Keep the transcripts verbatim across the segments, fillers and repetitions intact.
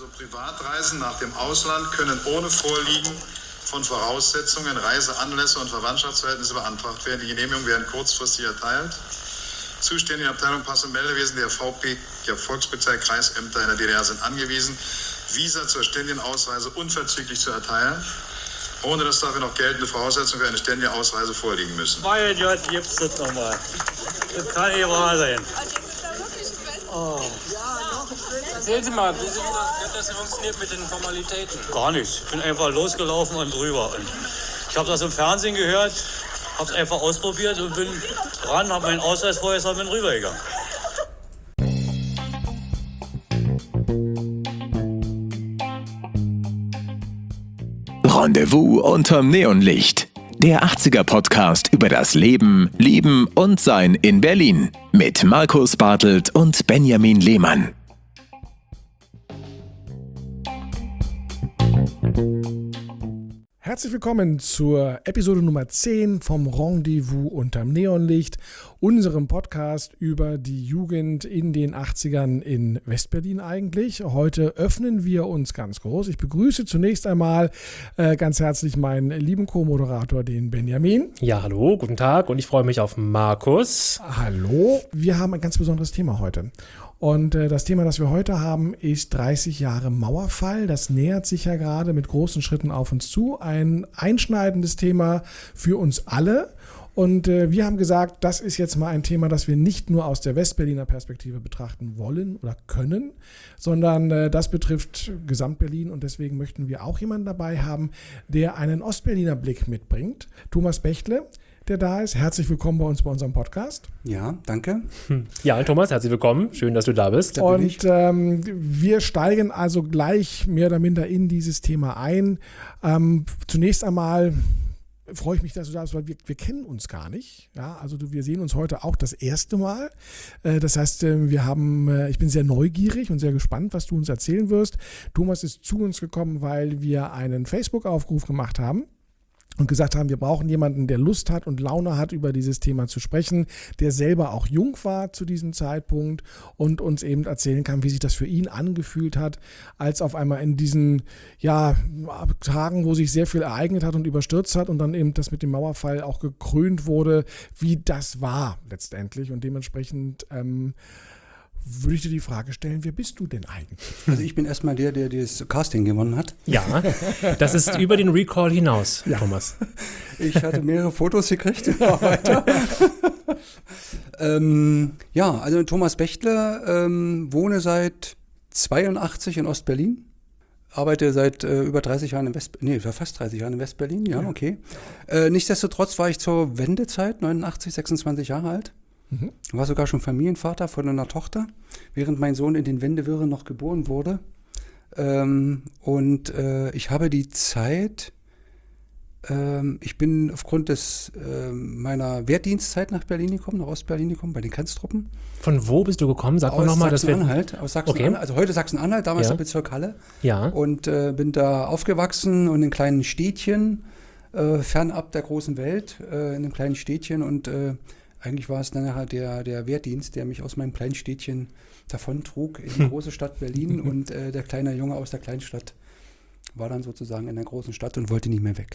Also Privatreisen nach dem Ausland können ohne Vorliegen von Voraussetzungen, Reiseanlässe und Verwandtschaftsverhältnisse beantragt werden. Die Genehmigungen werden kurzfristig erteilt. Zuständige Abteilung Pass- und Meldewesen der V P, der Volkspolizei, Kreisämter in der D D R sind angewiesen, Visa zur ständigen Ausreise unverzüglich zu erteilen, ohne dass dafür noch geltende Voraussetzungen für eine ständige Ausreise vorliegen müssen. Mein Gott, gibt's das nochmal. Das kann nicht wahr sein. Oh. Erzählen Sie mal, wie hat das funktioniert mit den Formalitäten? Gar nichts. Ich bin einfach losgelaufen und drüber. Und ich habe das im Fernsehen gehört, habe es einfach ausprobiert und bin ran, habe meinen Ausweis vorher und bin rübergegangen. Rendezvous unterm Neonlicht. Der achtziger-Podcast über das Leben, Lieben und Sein in Berlin. Mit Markus Bartelt und Benjamin Lehmann. Herzlich willkommen zur Episode Nummer zehn vom Rendezvous unterm Neonlicht, unserem Podcast über die Jugend in den achtzigern in Westberlin eigentlich. Heute öffnen wir uns ganz groß. Ich begrüße zunächst einmal äh, ganz herzlich meinen lieben Co-Moderator, den Benjamin. Ja, hallo, guten Tag und ich freue mich auf Markus. Hallo, wir haben ein ganz besonderes Thema heute. Und äh, das Thema, das wir heute haben, ist dreißig Jahre Mauerfall. Das nähert sich ja gerade mit großen Schritten auf uns zu. Ein einschneidendes Thema für uns alle. Und äh, wir haben gesagt, das ist jetzt mal ein Thema, das wir nicht nur aus der Westberliner Perspektive betrachten wollen oder können, sondern äh, das betrifft Gesamtberlin. Und deswegen möchten wir auch jemanden dabei haben, der einen Ostberliner Blick mitbringt. Thomas Bechtle, der da ist. Herzlich willkommen bei uns bei unserem Podcast. Ja, danke. Ja, Thomas, herzlich willkommen. Schön, dass du da bist. Da bin Und ich. ähm, wir steigen also gleich mehr oder minder in dieses Thema ein. Ähm, zunächst einmal freue ich mich, dass du da bist, weil wir, wir kennen uns gar nicht. Ja, also du, wir sehen uns heute auch das erste Mal. Äh, das heißt, äh, wir haben, äh, ich bin sehr neugierig und sehr gespannt, was du uns erzählen wirst. Thomas ist zu uns gekommen, weil wir einen Facebook-Aufruf gemacht haben und gesagt haben, wir brauchen jemanden, der Lust hat und Laune hat, über dieses Thema zu sprechen, der selber auch jung war zu diesem Zeitpunkt und uns eben erzählen kann, wie sich das für ihn angefühlt hat, als auf einmal in diesen ja, Tagen, wo sich sehr viel ereignet hat und überstürzt hat und dann eben das mit dem Mauerfall auch gekrönt wurde, wie das war letztendlich. Und dementsprechend ähm, würde ich dir die Frage stellen, wer bist du denn eigentlich? Also ich bin erstmal der, der das Casting gewonnen hat. Ja, das ist über den Recall hinaus, Ja. Thomas. Ich hatte mehrere Fotos gekriegt. weiter. ähm, ja, also Thomas Bechtle, ähm, wohne seit zweiundachtzig in Ostberlin. Arbeite seit äh, über dreißig Jahren in West, nee, fast dreißig Jahren in Westberlin, ja, Ja. okay. Äh, nichtsdestotrotz war ich zur Wendezeit, neunundachtzig, sechsundzwanzig Jahre alt. Mhm. War sogar schon Familienvater von einer Tochter, während mein Sohn in den Wendewirren noch geboren wurde. Ähm, und äh, ich habe die Zeit, ähm, ich bin aufgrund des, äh, meiner Wehrdienstzeit nach Berlin gekommen, nach Ostberlin gekommen, bei den Grenztruppen. Von wo bist du gekommen? Sag mal Aus nochmal, dass wir. Sachsen-Anhalt, aus Sachsen-Anhalt, Okay. also heute Sachsen-Anhalt, damals Ja. der Bezirk Halle. Ja. Und äh, bin da aufgewachsen und in kleinen Städtchen, äh, fernab der großen Welt, äh, in einem kleinen Städtchen und äh, eigentlich war es dann nachher der, der Wehrdienst, der mich aus meinem kleinen Städtchen davontrug in die große Stadt Berlin und äh, der kleine Junge aus der Kleinstadt war dann sozusagen in der großen Stadt und wollte nicht mehr weg.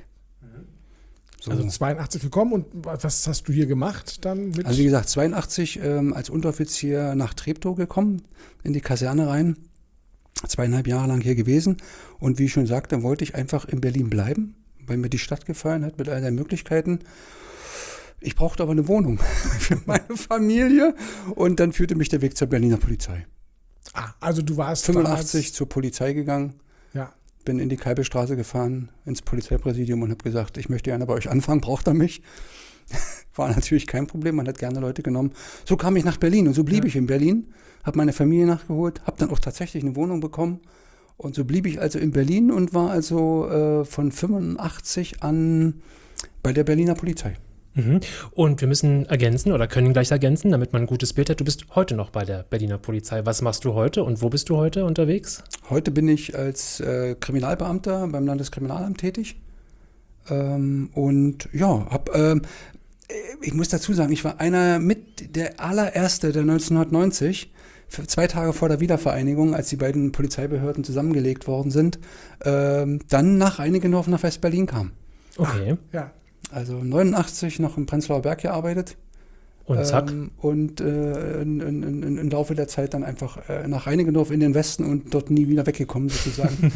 So. Also zweiundachtzig gekommen und was hast du hier gemacht dann? Mit Also wie gesagt, zweiundachtzig ähm, als Unteroffizier nach Treptow gekommen, in die Kaserne rein, zweieinhalb Jahre lang hier gewesen und wie ich schon sagte, wollte ich einfach in Berlin bleiben, weil mir die Stadt gefallen hat mit all den Möglichkeiten. Ich brauchte aber eine Wohnung für meine Familie und dann führte mich der Weg zur Berliner Polizei. ah, also du warst fünfundachtzig zur Polizei gegangen, damals, ja. bin in die Kalbestraße gefahren, ins Polizeipräsidium und habe gesagt, ich möchte gerne bei euch anfangen, braucht ihr mich? War natürlich kein Problem, man hat gerne Leute genommen. So kam ich nach Berlin und so blieb Ja. ich in Berlin, habe meine Familie nachgeholt, habe dann auch tatsächlich eine Wohnung bekommen und so blieb ich also in Berlin und war also äh, von fünfundachtzig an bei der Berliner Polizei. Mhm. Und wir müssen ergänzen oder können gleich ergänzen, damit man ein gutes Bild hat. Du bist heute noch bei der Berliner Polizei. Was machst du heute und wo bist du heute unterwegs? Heute bin ich als äh, Kriminalbeamter beim Landeskriminalamt tätig. Ähm, und ja, hab, ähm, ich muss dazu sagen, ich war einer mit der allererste, der neunzehnhundertneunzig zwei Tage vor der Wiedervereinigung, als die beiden Polizeibehörden zusammengelegt worden sind, ähm, dann nach Reinickendorf nach West-Berlin kam. Okay. Ja. Also neunundachtzig noch im Prenzlauer Berg gearbeitet. Und zack. Ähm, und äh, in, in, in, im Laufe der Zeit dann einfach äh, nach Reinickendorf in den Westen und dort nie wieder weggekommen, sozusagen.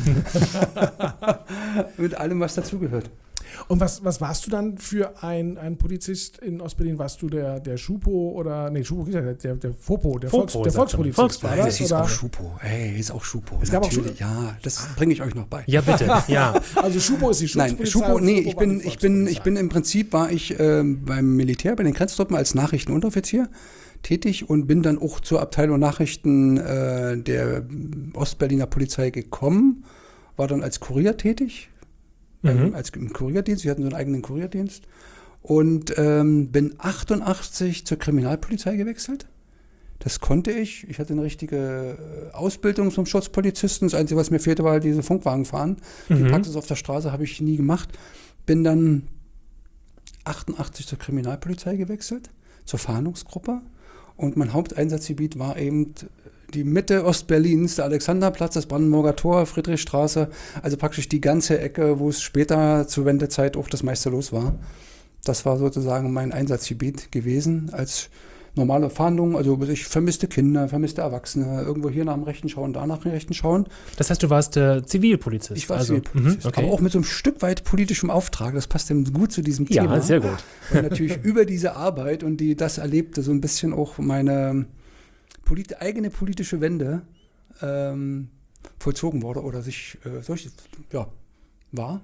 Mit allem, was dazugehört. Und was, was warst du dann für ein, ein Polizist in Ostberlin? Warst du der, der Schupo oder, nee, Schupo, der, der, der Fopo, der, Fopo, Volks, der sagt Volkspolizist man. war Volkspolizist. das? hieß Oder? auch Schupo. Hey, ist auch Schupo. Es gab auch Natürlich. Ja, das bringe ich euch noch bei. Ja, bitte. Ja. Also Schupo ist die Nein, Schutzpolizei. Schupo, und nee, Fopo ich war die bin, ich bin, ich Volkspolizei. bin im Prinzip, war ich ähm, beim Militär, bei den Grenztruppen als Nachrichtenunteroffizier tätig und bin dann auch zur Abteilung Nachrichten äh, der Ostberliner Polizei gekommen, war dann als Kurier tätig, ähm, Mhm. als im Kurierdienst, wir hatten so einen eigenen Kurierdienst und ähm, bin achtundachtzig zur Kriminalpolizei gewechselt. Das konnte ich. Ich hatte eine richtige äh, Ausbildung zum Schutzpolizisten. Das Einzige, was mir fehlte, war halt diese Funkwagen fahren. Die Mhm. Praxis auf der Straße habe ich nie gemacht. Bin dann achtundachtzig zur Kriminalpolizei gewechselt, zur Fahndungsgruppe. Und mein Haupteinsatzgebiet war eben die Mitte Ostberlins, der Alexanderplatz, das Brandenburger Tor, Friedrichstraße. Also praktisch die ganze Ecke, wo es später zur Wendezeit auch das meiste los war. Das war sozusagen mein Einsatzgebiet gewesen als normale Fahndung. Also ich vermisste Kinder, vermisste Erwachsene, irgendwo hier nach dem Rechten schauen, da nach dem Rechten schauen. Das heißt, du warst äh, Zivilpolizist. Ich war also, Zivilpolizist, mhm, okay. aber auch mit so einem Stück weit politischem Auftrag. Das passt eben gut zu diesem Ja, Thema. sehr gut. Und natürlich über diese Arbeit und die das erlebte so ein bisschen auch meine polit eigene politische Wende ähm, vollzogen wurde oder sich äh, solch, ja, war.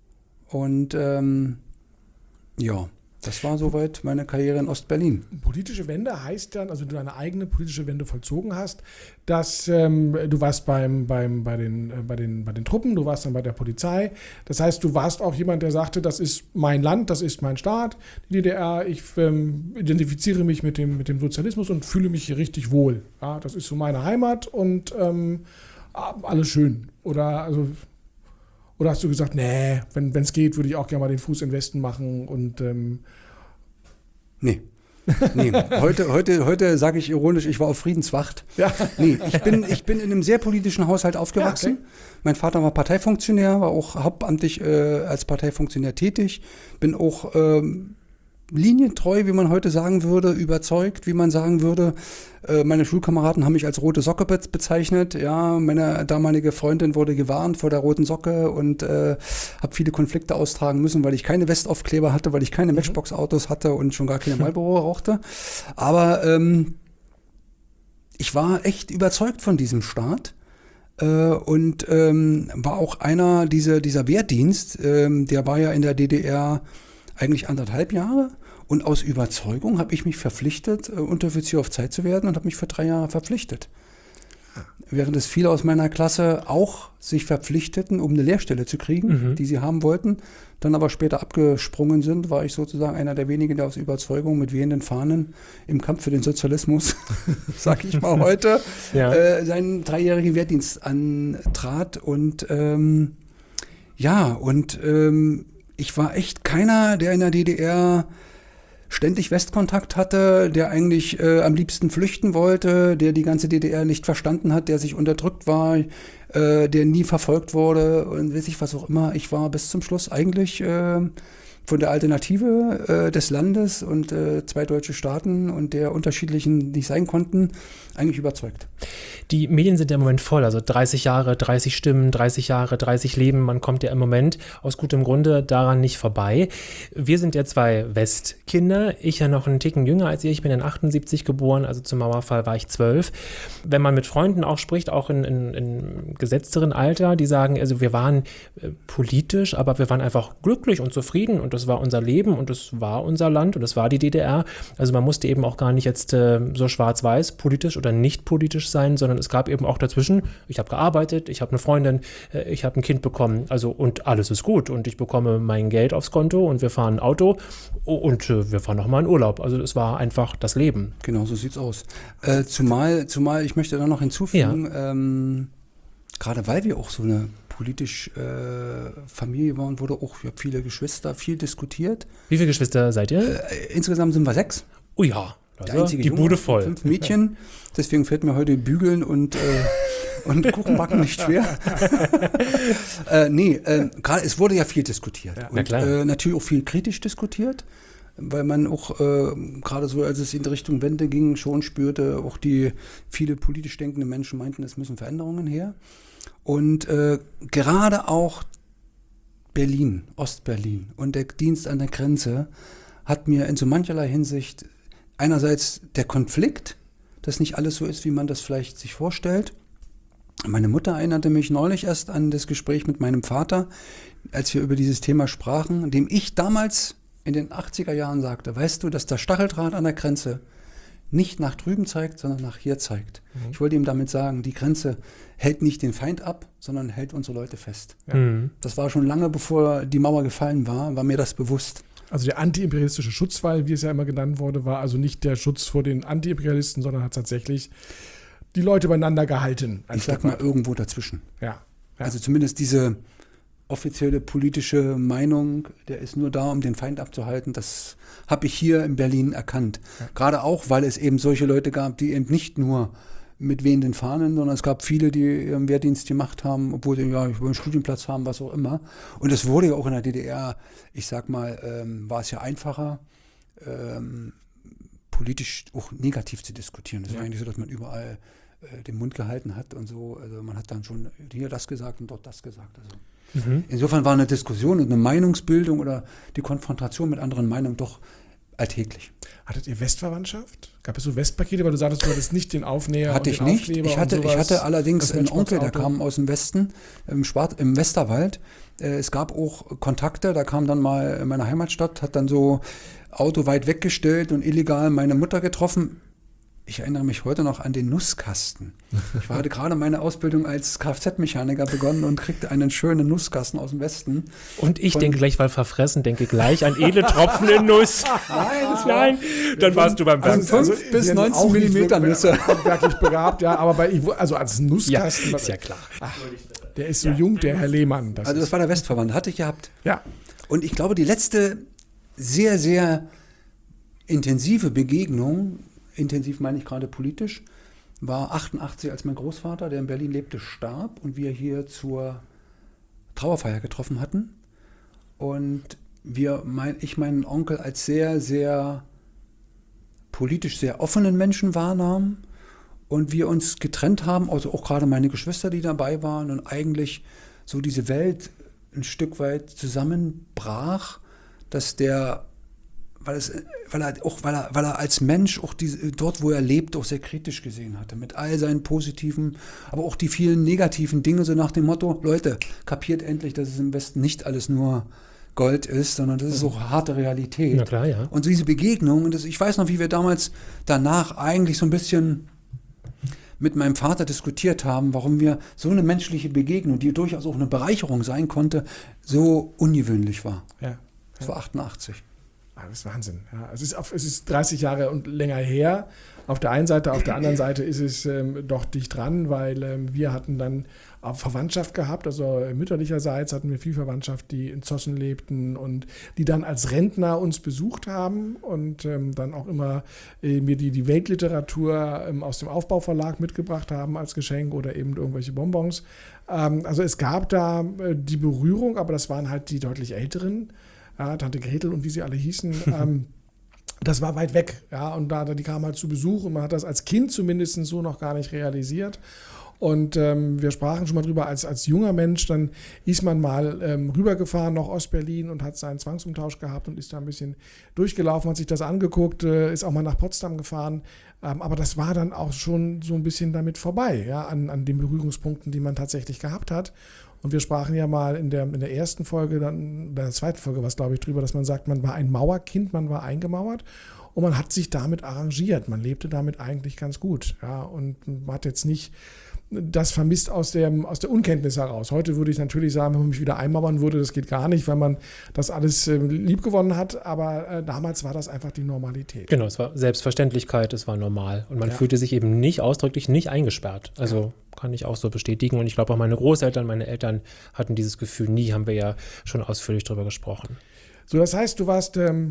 Und ähm, ja, das war soweit meine Karriere in Ostberlin. Politische Wende heißt dann, also du eine eigene politische Wende vollzogen hast, dass ähm, du warst beim, beim, bei, den, äh, bei, den, bei den Truppen, du warst dann bei der Polizei. Das heißt, du warst auch jemand, der sagte, das ist mein Land, das ist mein Staat, die D D R, ich ähm, identifiziere mich mit dem, mit dem Sozialismus und fühle mich hier richtig wohl. Ja, das ist so meine Heimat und ähm, alles schön. Oder also Oder hast du gesagt, nee, wenn es geht, würde ich auch gerne mal den Fuß in den Westen machen und ähm Nee. Nee, heute, heute, heute sage ich ironisch, ich war auf Friedenswacht. Ja. Nee, ich bin, ich bin in einem sehr politischen Haushalt aufgewachsen. Ja, okay. Mein Vater war Parteifunktionär, war auch hauptamtlich äh, als Parteifunktionär tätig. Bin auch ähm, linientreu, wie man heute sagen würde, überzeugt, wie man sagen würde. Äh, meine Schulkameraden haben mich als rote Socke be bezeichnet. Ja, meine damalige Freundin wurde gewarnt vor der roten Socke und äh, habe viele Konflikte austragen müssen, weil ich keine Westaufkleber hatte, weil ich keine Matchbox-Autos hatte und schon gar keine Marlboro rauchte. Aber ähm, ich war echt überzeugt von diesem Staat. Äh, und ähm, war auch einer dieser, dieser Wehrdienst, ähm, der war ja in der D D R eigentlich anderthalb Jahre. Und aus Überzeugung habe ich mich verpflichtet, Unteroffizier auf Zeit zu werden und habe mich für drei Jahre verpflichtet. Während es viele aus meiner Klasse auch sich verpflichteten, um eine Lehrstelle zu kriegen, mhm. die sie haben wollten, dann aber später abgesprungen sind, war ich sozusagen einer der wenigen, der aus Überzeugung mit wehenden Fahnen im Kampf für den Sozialismus, sag ich mal heute, ja. äh, seinen dreijährigen Wehrdienst antrat. Und ähm, ja, und ähm, ich war echt keiner, der in der D D R ständig Westkontakt hatte, der eigentlich äh, am liebsten flüchten wollte, der die ganze D D R nicht verstanden hat, der sich unterdrückt war, äh, der nie verfolgt wurde und weiß ich was auch immer. Ich war bis zum Schluss eigentlich äh, von der Alternative äh, des Landes und äh, zwei deutsche Staaten und der unterschiedlichen, die sein konnten, eigentlich überzeugt. Die Medien sind ja im Moment voll, also dreißig Jahre, dreißig Stimmen, dreißig Jahre, dreißig Leben. Man kommt ja im Moment aus gutem Grunde daran nicht vorbei. Wir sind ja zwei Westkinder. Ich ja noch einen Ticken jünger als ihr. Ich bin in achtundsiebzig geboren, also zum Mauerfall war ich zwölf. Wenn man mit Freunden auch spricht, auch in, in, in gesetzteren Alter, die sagen, also wir waren äh, politisch, aber wir waren einfach glücklich und zufrieden und das war unser Leben und das war unser Land und das war die D D R. Also man musste eben auch gar nicht jetzt äh, so schwarz-weiß politisch oder nicht politisch sein, sondern es gab eben auch dazwischen, ich habe gearbeitet, ich habe eine Freundin, äh, ich habe ein Kind bekommen, also und alles ist gut und ich bekomme mein Geld aufs Konto und wir fahren ein Auto und äh, wir fahren nochmal in Urlaub. Also es war einfach das Leben. Genau, so sieht's aus. Äh, zumal, zumal, ich möchte da noch hinzufügen, ja. ähm, gerade weil wir auch so eine politisch äh, Familie waren, wurde auch, ich habe viele Geschwister, viel diskutiert. Wie viele Geschwister seid ihr? Äh, insgesamt sind wir sechs. Oh ja, Der einzige die Junge, Bude voll. Fünf Mädchen. Deswegen fällt mir heute Bügeln und, äh, und Kuchenbacken nicht schwer. äh, nee, äh, gerade es wurde ja viel diskutiert. Ja. Und Ja, klar. Äh, natürlich auch viel kritisch diskutiert, weil man auch äh, gerade so, als es in Richtung Wende ging, schon spürte, auch die viele politisch denkende Menschen meinten, es müssen Veränderungen her. Und äh, gerade auch Berlin, Ostberlin und der Dienst an der Grenze hat mir in so mancherlei Hinsicht einerseits der Konflikt, dass nicht alles so ist, wie man das vielleicht sich vorstellt. Meine Mutter erinnerte mich neulich erst an das Gespräch mit meinem Vater, als wir über dieses Thema sprachen, dem ich damals in den achtziger Jahren sagte, weißt du, dass der Stacheldraht an der Grenze nicht nach drüben zeigt, sondern nach hier zeigt. Mhm. Ich wollte ihm damit sagen, die Grenze hält nicht den Feind ab, sondern hält unsere Leute fest. Ja. Mhm. Das war schon lange bevor die Mauer gefallen war, war mir das bewusst. Also der antiimperialistische Schutzwall, wie es ja immer genannt wurde, war also nicht der Schutz vor den Antiimperialisten, sondern hat tatsächlich die Leute beieinander gehalten. Ich sag mal irgendwo dazwischen. Ja. ja. Also zumindest diese offizielle politische Meinung, der ist nur da, um den Feind abzuhalten. Das habe ich hier in Berlin erkannt. Ja. Gerade auch, weil es eben solche Leute gab, die eben nicht nur mit wehenden Fahnen, sondern es gab viele, die ihren Wehrdienst gemacht haben, obwohl sie ja einen Studienplatz haben, was auch immer. Und es wurde ja auch in der D D R, ich sag mal, ähm, war es ja einfacher, ähm, politisch auch negativ zu diskutieren. Das ja. war eigentlich so, dass man überall äh, den Mund gehalten hat und so. Also man hat dann schon hier das gesagt und dort das gesagt. Also mhm. Insofern war eine Diskussion und eine Meinungsbildung oder die Konfrontation mit anderen Meinungen doch alltäglich. Hattet ihr Westverwandtschaft? Gab es so Westpakete, weil du sagtest, du hattest nicht den Aufnäher hatte und ich den nicht. Aufkleber Ich hatte, und sowas. ich hatte allerdings einen Onkel, der Matchbox-Auto. kam aus dem Westen, im, Schwarz, im Westerwald. Äh, es gab auch Kontakte, da kam dann mal in meiner Heimatstadt, hat dann so Auto weit weggestellt und illegal meine Mutter getroffen. Ich erinnere mich heute noch an den Nusskasten. Ich hatte gerade meine Ausbildung als Kfz-Mechaniker begonnen und kriegte einen schönen Nusskasten aus dem Westen. Und ich Von- denke gleich, weil verfressen, denke gleich an edle Tropfen in Nuss. Nein, das Nein, dann warst du beim Also Fernsehen. fünf bis wir sind neunzehn auch nicht Millimeter Nüsse. handwerklich begabt, ja, aber bei, also als Ja, Nusskasten, ist ja klar. der ist so jung, der Herr Lehmann. Das Also das ist, war der Westverband, hatte ich gehabt. ja, Und ich glaube, die letzte sehr, sehr intensive Begegnung, intensiv meine ich gerade politisch, war achtundachtzig, als mein Großvater, der in Berlin lebte, starb und wir hier zur Trauerfeier getroffen hatten. Und wir, mein, ich meinen Onkel als sehr, sehr politisch sehr offenen Menschen wahrnahm und wir uns getrennt haben, also auch gerade meine Geschwister, die dabei waren und eigentlich so diese Welt ein Stück weit zusammenbrach, dass der, weil, es, weil, er, auch, weil, er, weil er als Mensch auch diese, dort, wo er lebt, auch sehr kritisch gesehen hatte, mit all seinen positiven, aber auch die vielen negativen Dinge, so nach dem Motto, Leute, kapiert endlich, dass es im Westen nicht alles nur Gold ist, sondern das ist auch harte Realität. Na klar, ja. Und diese Begegnung, und das, ich weiß noch, wie wir damals danach eigentlich so ein bisschen mit meinem Vater diskutiert haben, warum wir so eine menschliche Begegnung, die durchaus auch eine Bereicherung sein konnte, so ungewöhnlich war. ja. Das war achtundachtzig. Ah, das ist Wahnsinn. Ja, es, ist auf, es ist dreißig Jahre und länger her. Auf der einen Seite, auf der anderen Seite ist es ähm, doch dicht dran, weil ähm, wir hatten dann auch Verwandtschaft gehabt, also äh, mütterlicherseits hatten wir viel Verwandtschaft, die in Zossen lebten und die dann als Rentner uns besucht haben und ähm, dann auch immer äh, mir die, die Weltliteratur ähm, aus dem Aufbauverlag mitgebracht haben als Geschenk oder eben irgendwelche Bonbons. Ähm, also es gab da äh, die Berührung, aber das waren halt die deutlich älteren. Ja, Tante Gretel und wie sie alle hießen, ähm, das war weit weg. Ja, und da, die kamen halt zu Besuch und man hat das als Kind zumindest so noch gar nicht realisiert. Und ähm, wir sprachen schon mal drüber, als, als junger Mensch, dann ist man mal ähm, rübergefahren nach Ostberlin und hat seinen Zwangsumtausch gehabt und ist da ein bisschen durchgelaufen, hat sich das angeguckt, äh, ist auch mal nach Potsdam gefahren. Ähm, aber das war dann auch schon so ein bisschen damit vorbei, ja, an, an den Berührungspunkten, die man tatsächlich gehabt hat. Und wir sprachen ja mal in der, in der ersten Folge, dann in der zweiten Folge war es, glaube ich, drüber, dass man sagt, man war ein Mauerkind, man war eingemauert und man hat sich damit arrangiert. Man lebte damit eigentlich ganz gut. Ja, und man hat jetzt nicht das vermisst aus der, aus der Unkenntnis heraus. Heute würde ich natürlich sagen, wenn man mich wieder einmauern würde, das geht gar nicht, weil man das alles äh, liebgewonnen hat. Aber äh, damals war das einfach die Normalität. Genau, es war Selbstverständlichkeit, es war normal. Und man Ja. fühlte sich eben nicht ausdrücklich nicht eingesperrt. Also kann ich auch so bestätigen. Und ich glaube auch meine Großeltern, meine Eltern hatten dieses Gefühl nie, haben wir ja schon ausführlich drüber gesprochen. So, das heißt, du warst ähm,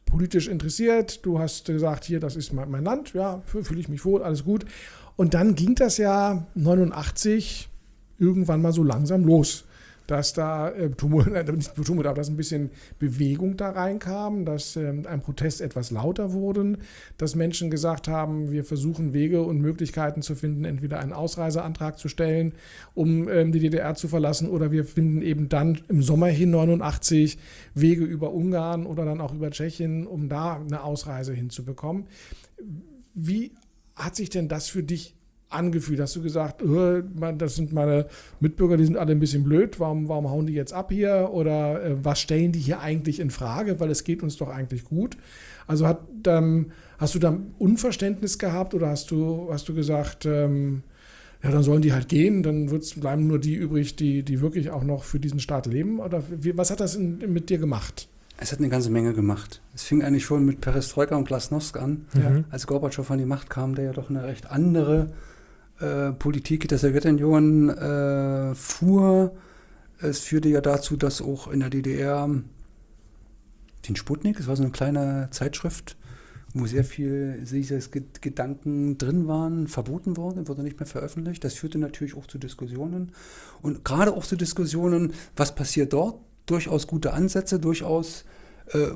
politisch interessiert, du hast gesagt, hier, das ist mein, mein Land, ja, fühle ich mich wohl, alles gut. Und dann ging das ja neunundachtzig irgendwann mal so langsam los, dass da äh, Tumult, äh, nicht Tumult, aber dass ein bisschen Bewegung da reinkam, dass ähm, ein Protest etwas lauter wurde, dass Menschen gesagt haben, wir versuchen Wege und Möglichkeiten zu finden, entweder einen Ausreiseantrag zu stellen, um ähm, die D D R zu verlassen, oder wir finden eben dann im Sommer hin neunundachtzig Wege über Ungarn oder dann auch über Tschechien, um da eine Ausreise hinzubekommen. Wie hat sich denn das für dich angefühlt? Hast du gesagt, oh, das sind meine Mitbürger, die sind alle ein bisschen blöd, warum, warum hauen die jetzt ab hier? Oder äh, was stellen die hier eigentlich in Frage? Weil es geht uns doch eigentlich gut. Also hat, ähm, hast du da Unverständnis gehabt oder hast du, hast du gesagt, ähm, ja, dann sollen die halt gehen, dann wird's, bleiben nur die übrig, die, die wirklich auch noch für diesen Staat leben? Oder wie, was hat das in, mit dir gemacht? Es hat eine ganze Menge gemacht. Es fing eigentlich schon mit Perestroika und Glasnost an, Ja. als Gorbatschow an die Macht kam, der ja doch eine recht andere äh, Politik der Sowjetunion äh, fuhr. Es führte ja dazu, dass auch in der D D R den Sputnik, es war so eine kleine Zeitschrift, wo sehr viel diese Gedanken drin waren, verboten worden, wurde nicht mehr veröffentlicht. Das führte natürlich auch zu Diskussionen. Und gerade auch zu Diskussionen, was passiert dort? Durchaus gute Ansätze, durchaus äh,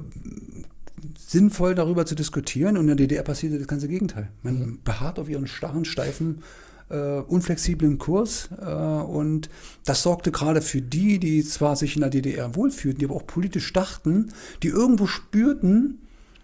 sinnvoll darüber zu diskutieren. Und in der D D R passierte das ganze Gegenteil. Man mhm. beharrt auf ihren starren, steifen, äh, unflexiblen Kurs. Äh, und das sorgte gerade für die, die zwar sich in der D D R wohlfühlten, die aber auch politisch dachten, die irgendwo spürten,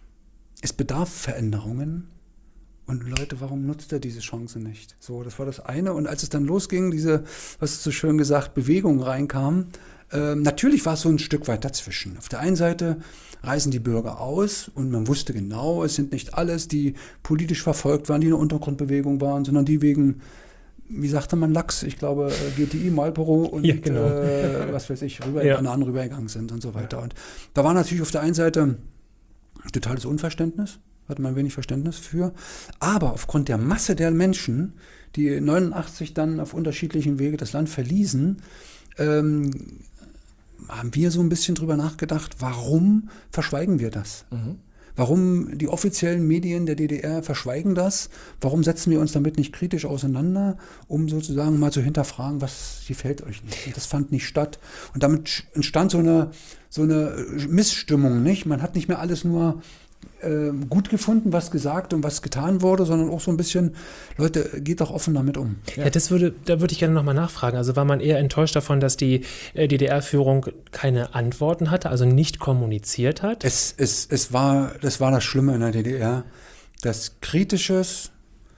es bedarf Veränderungen. Und Leute, warum nutzt er diese Chance nicht? So, das war das eine. Und als es dann losging, diese, was ist so schön gesagt, Bewegung reinkam, ähm, natürlich war es so ein Stück weit dazwischen. Auf der einen Seite reisen die Bürger aus und man wusste genau, es sind nicht alles, die politisch verfolgt waren, die in der Untergrundbewegung waren, sondern die wegen, wie sagte man, Lachs, ich glaube, G T I, Marlboro und ja, genau. äh, was weiß ich, rüber, ja. an anderen rübergegangen sind und so weiter. Und da war natürlich auf der einen Seite totales Unverständnis, hatte man wenig Verständnis für, aber aufgrund der Masse der Menschen, die neunundachtzig dann auf unterschiedlichen Wege das Land verließen, ähm, haben wir so ein bisschen drüber nachgedacht, warum verschweigen wir das? Mhm. Warum die offiziellen Medien der D D R verschweigen das? Warum setzen wir uns damit nicht kritisch auseinander, um sozusagen mal zu hinterfragen, was gefällt euch nicht? Und das fand nicht statt. Und damit entstand so eine, so eine Missstimmung, nicht? Man hat nicht mehr alles nur äh, gut gefunden, was gesagt und was getan wurde, sondern auch so ein bisschen, Leute, geht doch offen damit um. Ja, ja das würde, da würde ich gerne nochmal nachfragen. Also war man eher enttäuscht davon, dass die äh, D D R-Führung keine Antworten hatte, also nicht kommuniziert hat? Es, es, es war, das war das Schlimme in der D D R, dass Kritisches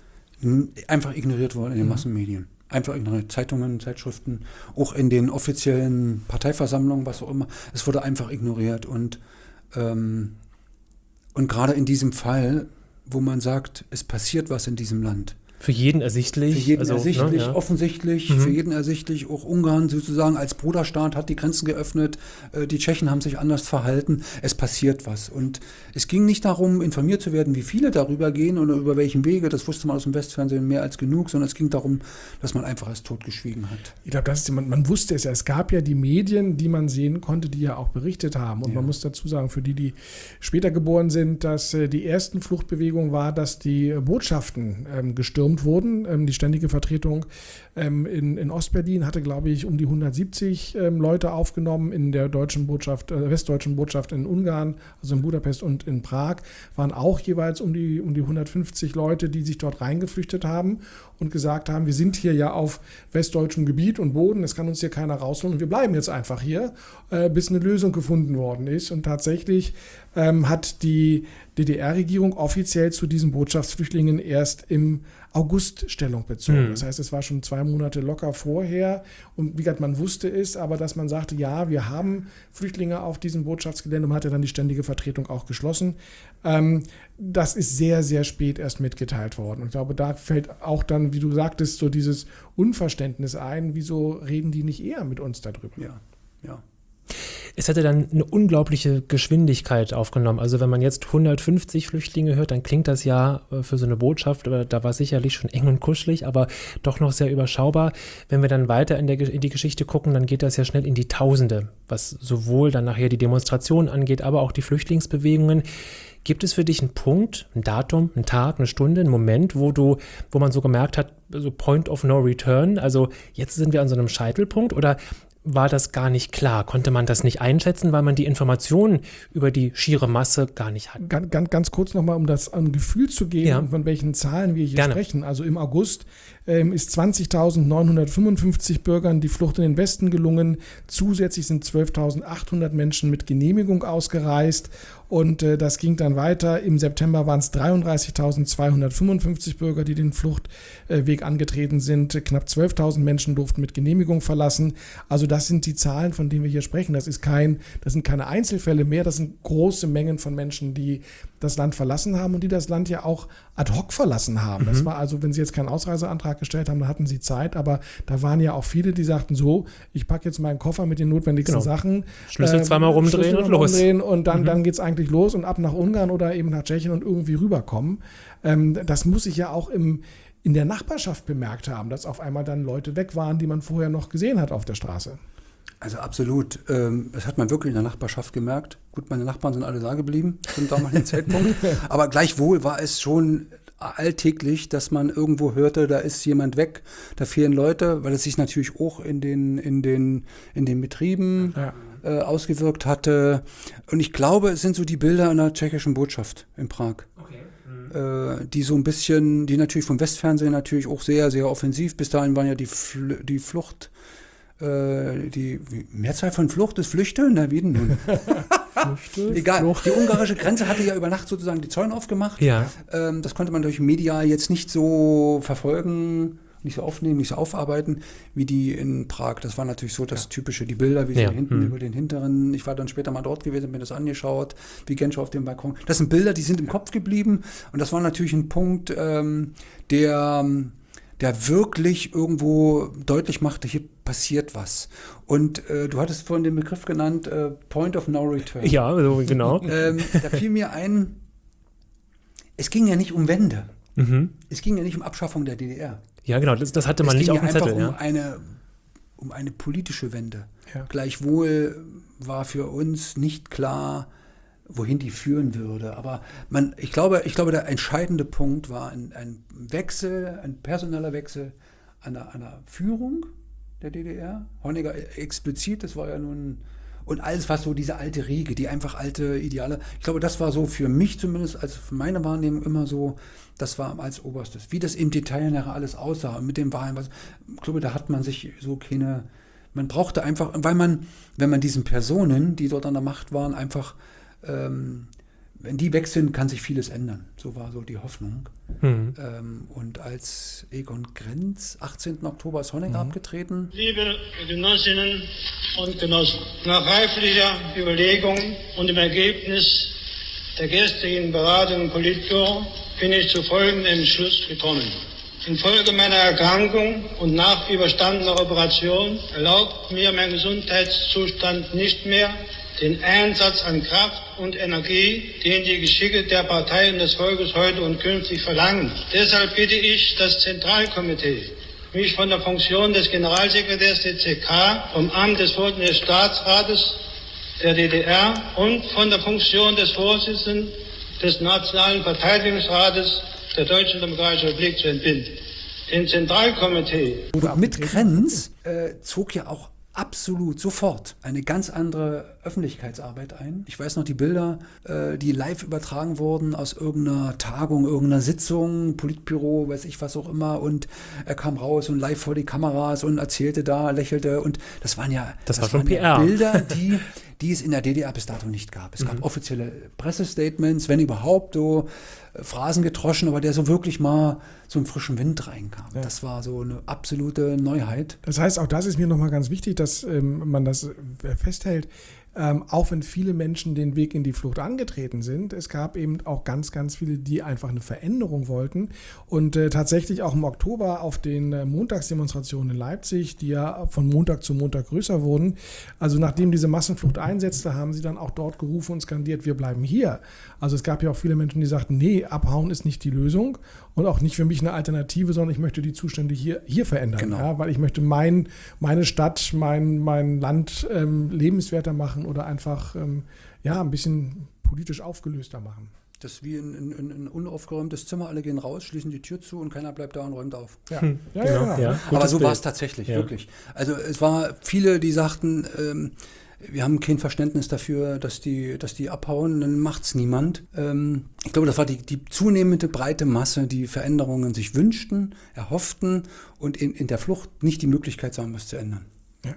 einfach ignoriert wurde in den mhm. Massenmedien. Einfach ignoriert. Zeitungen, Zeitschriften, auch in den offiziellen Parteiversammlungen, was auch immer. Es wurde einfach ignoriert. Und ähm, Und gerade in diesem Fall, wo man sagt, es passiert was in diesem Land. Für jeden ersichtlich. Für jeden also, ersichtlich, ne, ja. offensichtlich, mhm. für jeden ersichtlich. Auch Ungarn sozusagen als Bruderstaat hat die Grenzen geöffnet. Die Tschechen haben sich anders verhalten. Es passiert was. Und es ging nicht darum, informiert zu werden, wie viele darüber gehen oder über welchen Wege. Das wusste man aus dem Westfernsehen mehr als genug, sondern es ging darum, dass man einfach als totgeschwiegen hat. Ich glaube, das ist, man, man wusste es ja. Es gab ja die Medien, die man sehen konnte, die ja auch berichtet haben. Und ja. man muss dazu sagen, für die, die später geboren sind, dass äh, die ersten Fluchtbewegungen war, dass die äh, Botschaften ähm, gestürmt wurden. Ähm, die ständige Vertretung ähm, in, in Ostberlin hatte, glaube ich, um die hundertsiebzig ähm, Leute aufgenommen. In der deutschen Botschaft, äh, westdeutschen Botschaft in Ungarn, also in Budapest und in Prag, waren auch jeweils um die, um die hundertfünfzig Leute, die sich dort reingeflüchtet haben und gesagt haben, wir sind hier ja auf westdeutschem Gebiet und Boden, es kann uns hier keiner rausholen und wir bleiben jetzt einfach hier, äh, bis eine Lösung gefunden worden ist. Und tatsächlich ähm, hat die D D R-Regierung offiziell zu diesen Botschaftsflüchtlingen erst im August Stellung bezogen. Mhm. Das heißt, es war schon zwei Monate locker vorher. Und wie gesagt, man wusste es, aber dass man sagte, ja, wir haben Flüchtlinge auf diesem Botschaftsgelände, man hat ja dann die ständige Vertretung auch geschlossen. Ähm, das ist sehr, sehr spät erst mitgeteilt worden. Und ich glaube, da fällt auch dann, wie du sagtest, so dieses Unverständnis ein, wieso reden die nicht eher mit uns darüber? Ja, ja. Es hätte dann eine unglaubliche Geschwindigkeit aufgenommen. Also wenn man jetzt hundertfünfzig Flüchtlinge hört, dann klingt das ja für so eine Botschaft, da war sicherlich schon eng und kuschelig, aber doch noch sehr überschaubar. Wenn wir dann weiter in, der, in die Geschichte gucken, dann geht das ja schnell in die Tausende, was sowohl dann nachher die Demonstrationen angeht, aber auch die Flüchtlingsbewegungen. Gibt es für dich einen Punkt, ein Datum, einen Tag, eine Stunde, einen Moment, wo du, wo man so gemerkt hat, so Point of No Return, also jetzt sind wir an so einem Scheitelpunkt, oder war das gar nicht klar? Konnte man das nicht einschätzen, weil man die Informationen über die schiere Masse gar nicht hat? Ganz, ganz, ganz kurz nochmal, um das ein Gefühl zu geben, Ja. von welchen Zahlen wir hier Gerne. sprechen. Also im August ähm, ist zwanzigtausendneunhundertfünfundfünfzig Bürgern die Flucht in den Westen gelungen. Zusätzlich sind zwölftausendachthundert Menschen mit Genehmigung ausgereist. Und äh, das ging dann weiter. Im September waren es dreiunddreißigtausendzweihundertfünfundfünfzig Bürger, die den Fluchtweg angetreten sind. Knapp zwölftausend Menschen durften mit Genehmigung verlassen. Also das sind die Zahlen, von denen wir hier sprechen. Das ist kein, das sind keine Einzelfälle mehr. Das sind große Mengen von Menschen, die das Land verlassen haben und die das Land ja auch ad hoc verlassen haben. Mhm. Das war also, wenn sie jetzt keinen Ausreiseantrag gestellt haben, dann hatten sie Zeit. Aber da waren ja auch viele, die sagten so, ich packe jetzt meinen Koffer mit den notwendigsten Genau. Sachen. Schlüssel zweimal rumdrehen Schlüssel und los. Rumdrehen und dann, Mhm. dann geht es eigentlich los und ab nach Ungarn oder eben nach Tschechien und irgendwie rüberkommen. Ähm, das muss ich ja auch im, in der Nachbarschaft bemerkt haben, dass auf einmal dann Leute weg waren, die man vorher noch gesehen hat auf der Straße. Also absolut. Ähm, das hat man wirklich in der Nachbarschaft gemerkt. Gut, meine Nachbarn sind alle da geblieben zum damaligen Zeitpunkt. Aber gleichwohl war es schon alltäglich, dass man irgendwo hörte, da ist jemand weg, da fehlen Leute, weil es sich natürlich auch in den, in den, in den Betrieben Ja. äh, ausgewirkt hatte. Und ich glaube, es sind so die Bilder in der tschechischen Botschaft in Prag. Äh, die so ein bisschen, die natürlich vom Westfernsehen natürlich auch sehr, sehr offensiv. Bis dahin waren ja die, Fl- die Flucht, äh, die wie, Mehrzahl von Flucht ist Flüchte? Na, wie denn nun? Flüchte, Egal, Flucht. die ungarische Grenze hatte ja über Nacht sozusagen die Zäune aufgemacht. Ja. Ähm, das konnte man durch medial jetzt nicht so verfolgen, nicht so aufnehmen, nicht so aufarbeiten, wie die in Prag. Das war natürlich so das Typische, die Bilder, wie sie Ja. hinten Hm. über den hinteren, ich war dann später mal dort gewesen, mir das angeschaut, wie Genscher auf dem Balkon. Das sind Bilder, die sind im Kopf geblieben und das war natürlich ein Punkt, ähm, der, der wirklich irgendwo deutlich machte, hier passiert was. Und äh, du hattest vorhin den Begriff genannt, äh, Point of No Return. Ja, so, genau. Ähm, da fiel mir ein, es ging ja nicht um Wende. Mhm. Es ging ja nicht um Abschaffung der D D R. Ja, genau, das, das hatte man es nicht ging auf dem ja einfach Zettel. um, Ja. eine, um eine politische Wende. Ja. Gleichwohl war für uns nicht klar, wohin die führen würde. Aber man, ich glaube, ich glaube, der entscheidende Punkt war ein, ein Wechsel, ein personeller Wechsel an der, an der Führung der D D R. Honecker explizit, das war ja nun, und alles, was so diese alte Riege, die einfach alte Ideale, ich glaube, das war so für mich zumindest, also für meine Wahrnehmung immer so, das war als Oberstes. Wie das im Detail nachher alles aussah und mit den Wahlen, was, ich glaube, da hat man sich so keine, man brauchte einfach, weil man, wenn man diesen Personen, die dort an der Macht waren, einfach, ähm, wenn die weg sind, kann sich vieles ändern. So war so die Hoffnung. Mhm. Ähm, und als Egon Grenz, achtzehnten Oktober ist Honecker Mhm. abgetreten. Liebe Genossinnen und Genossen, nach reiflicher Überlegung und dem Ergebnis der gestrigen Beratung im Politbüro bin ich zu folgendem Entschluss gekommen. Infolge meiner Erkrankung und nach überstandener Operation erlaubt mir mein Gesundheitszustand nicht mehr den Einsatz an Kraft und Energie, den die Geschicke der Partei und des Volkes heute und künftig verlangen. Deshalb bitte ich das Zentralkomitee, mich von der Funktion des Generalsekretärs der C K, vom Amt des Vorsitzenden des Staatsrates der D D R und von der Funktion des Vorsitzenden des Nationalen Verteidigungsrates der Deutschen Demokratischen Republik zu entbinden. Im Zentralkomitee. Und mit Grenz äh, zog ja auch absolut sofort eine ganz andere Öffentlichkeitsarbeit ein. Ich weiß noch die Bilder, äh, die live übertragen wurden aus irgendeiner Tagung, irgendeiner Sitzung, Politbüro, weiß ich was auch immer. Und er kam raus und live vor die Kameras und erzählte da, lächelte. Und das waren ja, Das war schon waren P R. Ja Bilder, die, die es in der D D R bis dato nicht gab. Es gab Mhm. offizielle Pressestatements, wenn überhaupt, so äh, Phrasen gedroschen, aber der so wirklich mal so einen frischen Wind reinkam. Ja. Das war so eine absolute Neuheit. Das heißt, auch das ist mir nochmal ganz wichtig, dass ähm, man das äh, festhält. ähm, auch wenn viele Menschen den Weg in die Flucht angetreten sind, es gab eben auch ganz, ganz viele, die einfach eine Veränderung wollten. Und äh, tatsächlich auch im Oktober auf den äh, Montagsdemonstrationen in Leipzig, die ja von Montag zu Montag größer wurden, also nachdem diese Massenflucht einsetzte, haben sie dann auch dort gerufen und skandiert, wir bleiben hier. Also es gab ja auch viele Menschen, die sagten, nee, abhauen ist nicht die Lösung und auch nicht für mich eine Alternative, sondern ich möchte die Zustände hier, hier verändern, Genau. ja, weil ich möchte mein, meine Stadt, mein, mein Land ähm, lebenswerter machen oder einfach ähm, ja, ein bisschen politisch aufgelöster machen. Das ist wie ein, ein, ein unaufgeräumtes Zimmer, alle gehen raus, schließen die Tür zu und keiner bleibt da und räumt auf. Ja, Hm, ja, genau, ja, ja. Aber Gutes so Bild. war es tatsächlich, Ja. wirklich. Also es war viele, die sagten, ähm, wir haben kein Verständnis dafür, dass die, dass die abhauen, dann macht's niemand. Ähm, ich glaube, das war die, die zunehmende breite Masse, die Veränderungen sich wünschten, erhofften und in, in der Flucht nicht die Möglichkeit sahen, was zu ändern. ja.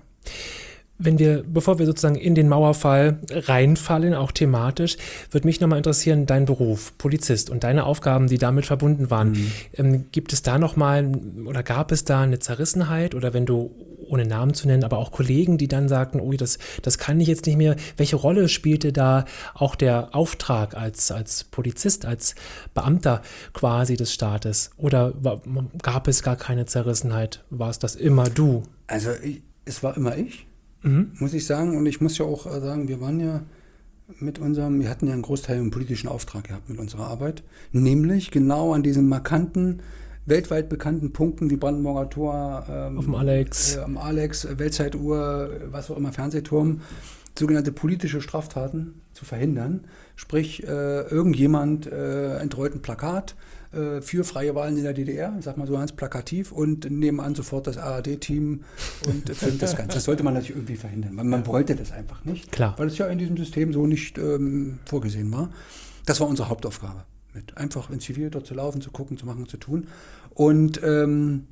Wenn wir, bevor wir sozusagen in den Mauerfall reinfallen, auch thematisch, würde mich nochmal interessieren, dein Beruf, Polizist und deine Aufgaben, die damit verbunden waren. Mhm. Ähm, gibt es da nochmal oder gab es da eine Zerrissenheit oder wenn du, ohne Namen zu nennen, aber auch Kollegen, die dann sagten, oh, das, das kann ich jetzt nicht mehr. Welche Rolle spielte da auch der Auftrag als, als Polizist, als Beamter quasi des Staates? Oder war, gab es gar keine Zerrissenheit? War es das immer du? Also ich, es war immer ich. Mhm. Muss ich sagen, und ich muss ja auch sagen, wir waren ja mit unserem, wir hatten ja einen Großteil einen politischen Auftrag gehabt mit unserer Arbeit, nämlich genau an diesen markanten, weltweit bekannten Punkten wie Brandenburger Tor, ähm, auf dem Alex, äh, am Alex, Weltzeituhr, was auch immer, Fernsehturm, sogenannte politische Straftaten zu verhindern. Sprich, äh, irgendjemand äh, entrollt ein Plakat äh, für freie Wahlen in der D D R, sag mal so ganz plakativ, und nebenan sofort das A R D-Team und äh, filmt das Ganze. Das sollte man natürlich irgendwie verhindern, weil man wollte das einfach nicht, Klar. weil es ja in diesem System so nicht ähm, vorgesehen war. Das war unsere Hauptaufgabe, mit einfach in Zivil dort zu laufen, zu gucken, zu machen, zu tun. Und ähm,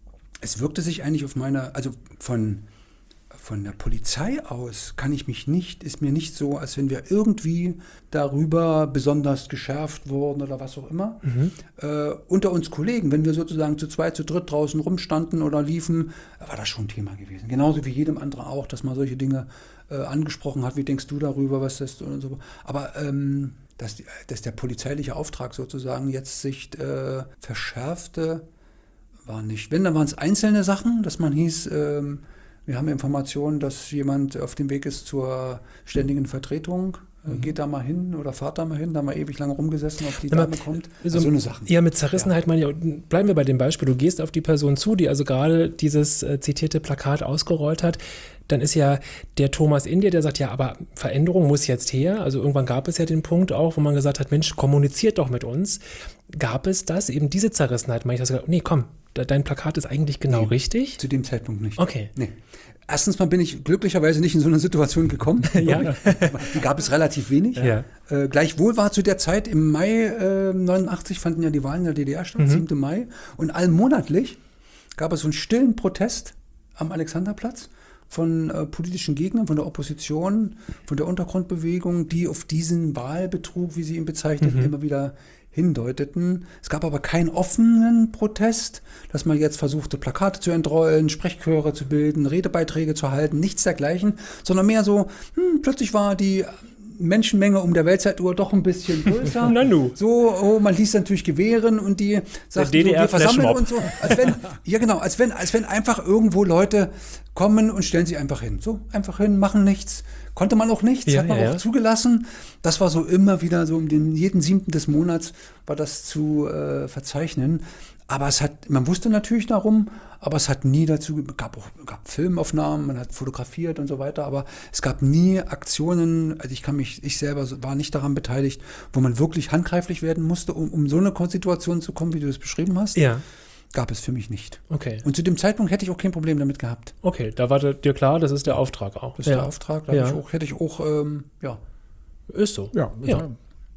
es wirkte sich eigentlich auf meine, also von Von der Polizei aus kann ich mich nicht, ist mir nicht so, als wenn wir irgendwie darüber besonders geschärft wurden oder was auch immer. Mhm. Äh, unter uns Kollegen, wenn wir sozusagen zu zweit, zu dritt draußen rumstanden oder liefen, war das schon ein Thema gewesen. Genauso wie jedem anderen auch, dass man solche Dinge äh, angesprochen hat. Wie denkst du darüber, was das und so. Aber ähm, dass, dass der polizeiliche Auftrag sozusagen jetzt sich äh, verschärfte, war nicht. Wenn, dann waren es einzelne Sachen, dass man hieß, ähm, wir haben Informationen, dass jemand auf dem Weg ist zur ständigen Vertretung. Mhm. Geht da mal hin oder fahrt da mal hin, da mal ewig lange rumgesessen, ob die Dame kommt. So, so eine Sache. Ja, mit Zerrissenheit, ja. Meine ich, bleiben wir bei dem Beispiel. Du gehst auf die Person zu, die also gerade dieses äh, zitierte Plakat ausgerollt hat. Dann ist ja der Thomas in dir, der sagt, ja, aber Veränderung muss jetzt her. Also irgendwann gab es ja den Punkt auch, wo man gesagt hat, Mensch, kommuniziert doch mit uns. Gab es das, eben diese Zerrissenheit? Ich habe gesagt, nee, komm, dein Plakat ist eigentlich genau nee, richtig? Zu dem Zeitpunkt nicht. Okay. Nee. Erstens mal bin ich glücklicherweise nicht in so eine Situation gekommen. Ja. Die gab es relativ wenig. Ja. Äh, gleichwohl war zu der Zeit, im Mai äh, neunundachtzig fanden ja die Wahlen in der D D R statt, mhm. siebten Mai. Und allmonatlich gab es so einen stillen Protest am Alexanderplatz von äh, politischen Gegnern, von der Opposition, von der Untergrundbewegung, die auf diesen Wahlbetrug, wie sie ihn bezeichneten, mhm. immer wieder hindeuteten. Es gab aber keinen offenen Protest, dass man jetzt versuchte, Plakate zu entrollen, Sprechchöre zu bilden, Redebeiträge zu halten, nichts dergleichen, sondern mehr so, hm, plötzlich war die Menschenmenge um der Weltzeituhr doch ein bisschen größer. So, oh, man ließ natürlich gewähren und die sagten, so, wir versammeln und so. Als wenn, ja genau, als wenn, als wenn einfach irgendwo Leute kommen und stellen sich einfach hin. So, einfach hin, machen nichts. Konnte man auch nichts, ja, hat man ja, auch ja. zugelassen. Das war so immer wieder so, um den jeden siebten des Monats war das zu äh, verzeichnen. Aber es hat, man wusste natürlich darum, aber es hat nie dazu, gab auch gab Filmaufnahmen, man hat fotografiert und so weiter, aber es gab nie Aktionen, also ich kann mich, ich selber war nicht daran beteiligt, wo man wirklich handgreiflich werden musste, um, um so eine Situation zu kommen, wie du es beschrieben hast. Ja. Gab es für mich nicht. Okay. Und zu dem Zeitpunkt hätte ich auch kein Problem damit gehabt. Okay, da war dir klar, das ist der Auftrag auch. Das ist ja. der Auftrag, da ja. hätte ich auch, hätte ich auch ähm, ja. Ist so. Ja, ja.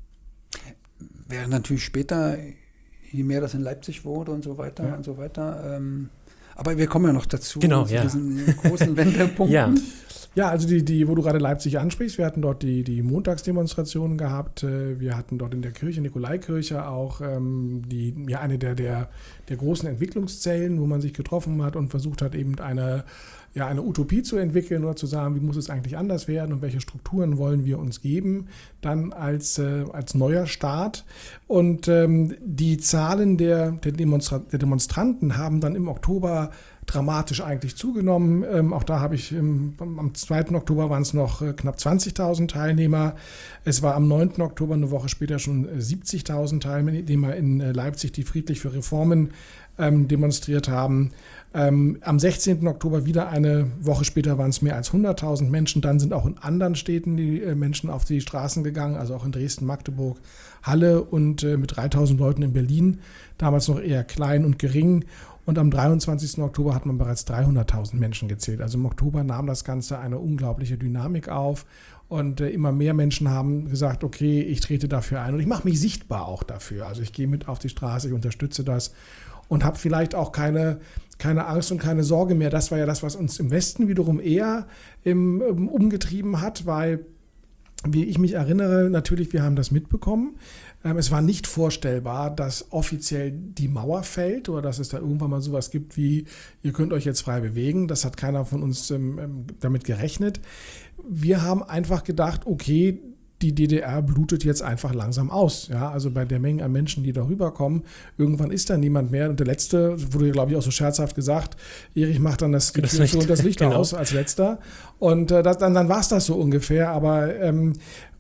Wäre natürlich später, je mehr das in Leipzig wurde und so weiter ja. und so weiter. Ähm, aber wir kommen ja noch dazu, genau, zu ja. diesen großen Wendepunkten. Ja. Ja, also die, die, wo du gerade Leipzig ansprichst, wir hatten dort die, die Montagsdemonstrationen gehabt. Wir hatten dort in der Kirche, Nikolaikirche, auch ähm, die, ja, eine der, der, der großen Entwicklungszellen, wo man sich getroffen hat und versucht hat, eben eine, ja, eine Utopie zu entwickeln oder zu sagen, wie muss es eigentlich anders werden und welche Strukturen wollen wir uns geben, dann als, äh, als neuer Staat. Und ähm, die Zahlen der, der, Demonstra- der Demonstranten haben dann im Oktober dramatisch eigentlich zugenommen. Ähm, auch da habe ich, ähm, am zweiten Oktober waren es noch äh, knapp zwanzigtausend Teilnehmer. Es war am neunten Oktober, eine Woche später, schon äh, siebzigtausend Teilnehmer in äh, Leipzig, die friedlich für Reformen ähm, demonstriert haben. Ähm, am sechzehnten Oktober wieder eine Woche später waren es mehr als hunderttausend Menschen. Dann sind auch in anderen Städten die äh, Menschen auf die Straßen gegangen, also auch in Dresden, Magdeburg, Halle und äh, mit dreitausend Leuten in Berlin, damals noch eher klein und gering. Und am dreiundzwanzigsten Oktober hat man bereits dreihunderttausend Menschen gezählt. Also im Oktober nahm das Ganze eine unglaubliche Dynamik auf. Und äh, immer mehr Menschen haben gesagt, okay, ich trete dafür ein. Und ich mache mich sichtbar auch dafür. Also ich gehe mit auf die Straße, ich unterstütze das. Und habe vielleicht auch keine, keine Angst und keine Sorge mehr. Das war ja das, was uns im Westen wiederum eher im, um, umgetrieben hat, weil, wie ich mich erinnere, natürlich, wir haben das mitbekommen. Ähm, es war nicht vorstellbar, dass offiziell die Mauer fällt oder dass es da irgendwann mal sowas gibt wie, ihr könnt euch jetzt frei bewegen. Das hat keiner von uns ähm, damit gerechnet. Wir haben einfach gedacht, okay, die D D R blutet jetzt einfach langsam aus. Ja, also bei der Menge an Menschen, die da rüberkommen, irgendwann ist da niemand mehr. Und der Letzte, wurde, glaube ich, auch so scherzhaft gesagt, Erich macht dann das, die Tür zu und das Licht genau. aus als Letzter. Und äh, das, dann, dann war es das so ungefähr. Aber ähm,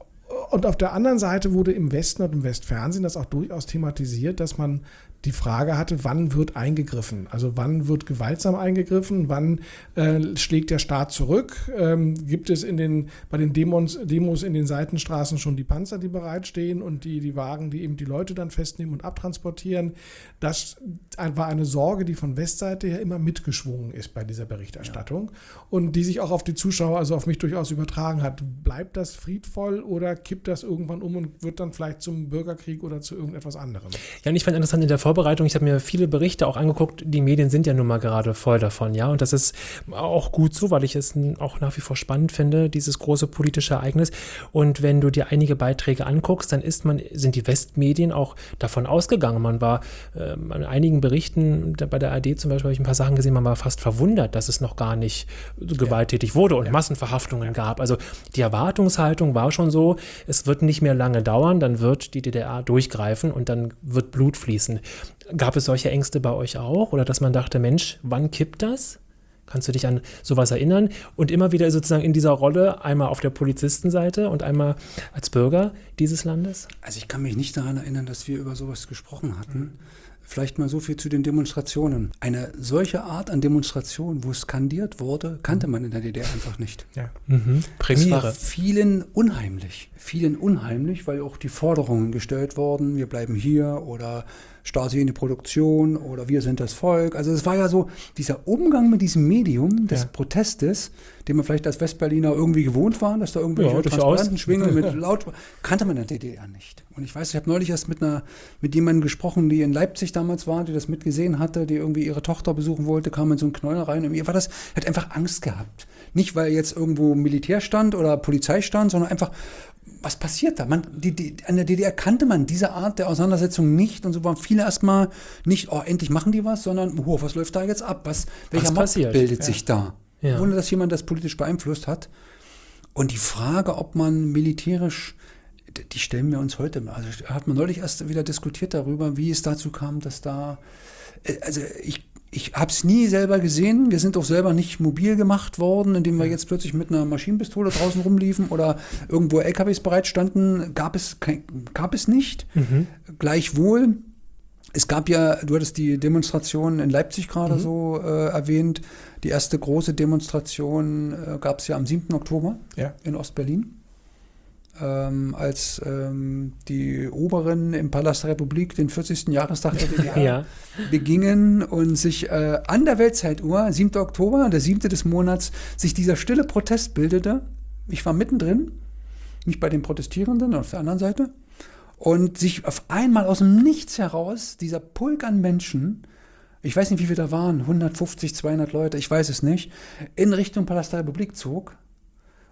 und auf der anderen Seite wurde im Westen und im Westfernsehen das auch durchaus thematisiert, dass man die Frage hatte, wann wird eingegriffen? Also wann wird gewaltsam eingegriffen? Wann äh, schlägt der Staat zurück? Ähm, gibt es in den, bei den Demos, Demos in den Seitenstraßen schon die Panzer, die bereitstehen und die, die Wagen, die eben die Leute dann festnehmen und abtransportieren? Das war eine Sorge, die von Westseite her immer mitgeschwungen ist bei dieser Berichterstattung ja. und die sich auch auf die Zuschauer, also auf mich durchaus übertragen hat. Bleibt das friedvoll oder kippt das irgendwann um und wird dann vielleicht zum Bürgerkrieg oder zu irgendetwas anderem? Ja, und ich fand interessant in der Vorbereitung, ich habe mir viele Berichte auch angeguckt, die Medien sind ja nun mal gerade voll davon, ja, und das ist auch gut so, weil ich es auch nach wie vor spannend finde, dieses große politische Ereignis. Und wenn du dir einige Beiträge anguckst, dann ist man, sind die Westmedien auch davon ausgegangen. Man war äh, an einigen Berichten, bei der A R D zum Beispiel habe ich ein paar Sachen gesehen, man war fast verwundert, dass es noch gar nicht so gewalttätig wurde und ja. Massenverhaftungen ja. gab. Also die Erwartungshaltung war schon so, es wird nicht mehr lange dauern, dann wird die D D R durchgreifen und dann wird Blut fließen. Gab es solche Ängste bei euch auch? Oder dass man dachte, Mensch, wann kippt das? Kannst du dich an sowas erinnern? Und immer wieder sozusagen in dieser Rolle, einmal auf der Polizistenseite und einmal als Bürger dieses Landes? Also ich kann mich nicht daran erinnern, dass wir über sowas gesprochen hatten. Vielleicht mal so viel zu den Demonstrationen. Eine solche Art an Demonstration, wo skandiert wurde, kannte man in der D D R einfach nicht. Ja. Mhm. Premiere. Es war vielen unheimlich. Vielen unheimlich, weil auch die Forderungen gestellt wurden, wir bleiben hier oder Stasi in die Produktion oder wir sind das Volk. Also es war ja so dieser Umgang mit diesem Medium des ja. Protestes, den man vielleicht als Westberliner irgendwie gewohnt war, dass da irgendwelche ja, Transparenten schwingen mit laut, kannte man in der D D R nicht. Und ich weiß, ich habe neulich erst mit einer mit jemandem gesprochen, die in Leipzig damals war, die das mitgesehen hatte, die irgendwie ihre Tochter besuchen wollte, kam in so einen Knäuel rein und ihr war das, hat einfach Angst gehabt. Nicht, weil jetzt irgendwo Militär stand oder Polizei stand, sondern einfach, was passiert da? Man, die, die, an der D D R kannte man diese Art der Auseinandersetzung nicht und so waren viele erstmal nicht, oh, endlich machen die was, sondern, oh, was läuft da jetzt ab? Was, welcher Mob bildet ja. sich da? Ja. Ohne, dass jemand das politisch beeinflusst hat. Und die Frage, ob man militärisch, die stellen wir uns heute, also hat man neulich erst wieder diskutiert darüber, wie es dazu kam, dass da, also ich Ich habe es nie selber gesehen. Wir sind auch selber nicht mobil gemacht worden, indem wir jetzt plötzlich mit einer Maschinenpistole draußen rumliefen oder irgendwo L K Ws bereit standen. Gab es, kein, gab es nicht. Mhm. Gleichwohl, es gab ja, du hattest die Demonstration in Leipzig gerade mhm. so äh, erwähnt. Die erste große Demonstration äh, gab es ja am siebten Oktober ja. in Ostberlin. Ähm, als ähm, die Oberen im Palast der Republik den vierzigsten Jahrestag der D D R ja. begingen und sich äh, an der Weltzeituhr, siebten Oktober, der siebte des Monats, sich dieser stille Protest bildete. Ich war mittendrin, nicht bei den Protestierenden, auf der anderen Seite, und sich auf einmal aus dem Nichts heraus dieser Pulk an Menschen, ich weiß nicht, wie viele da waren, hundertfünfzig, zweihundert Leute, ich weiß es nicht, in Richtung Palast der Republik zog.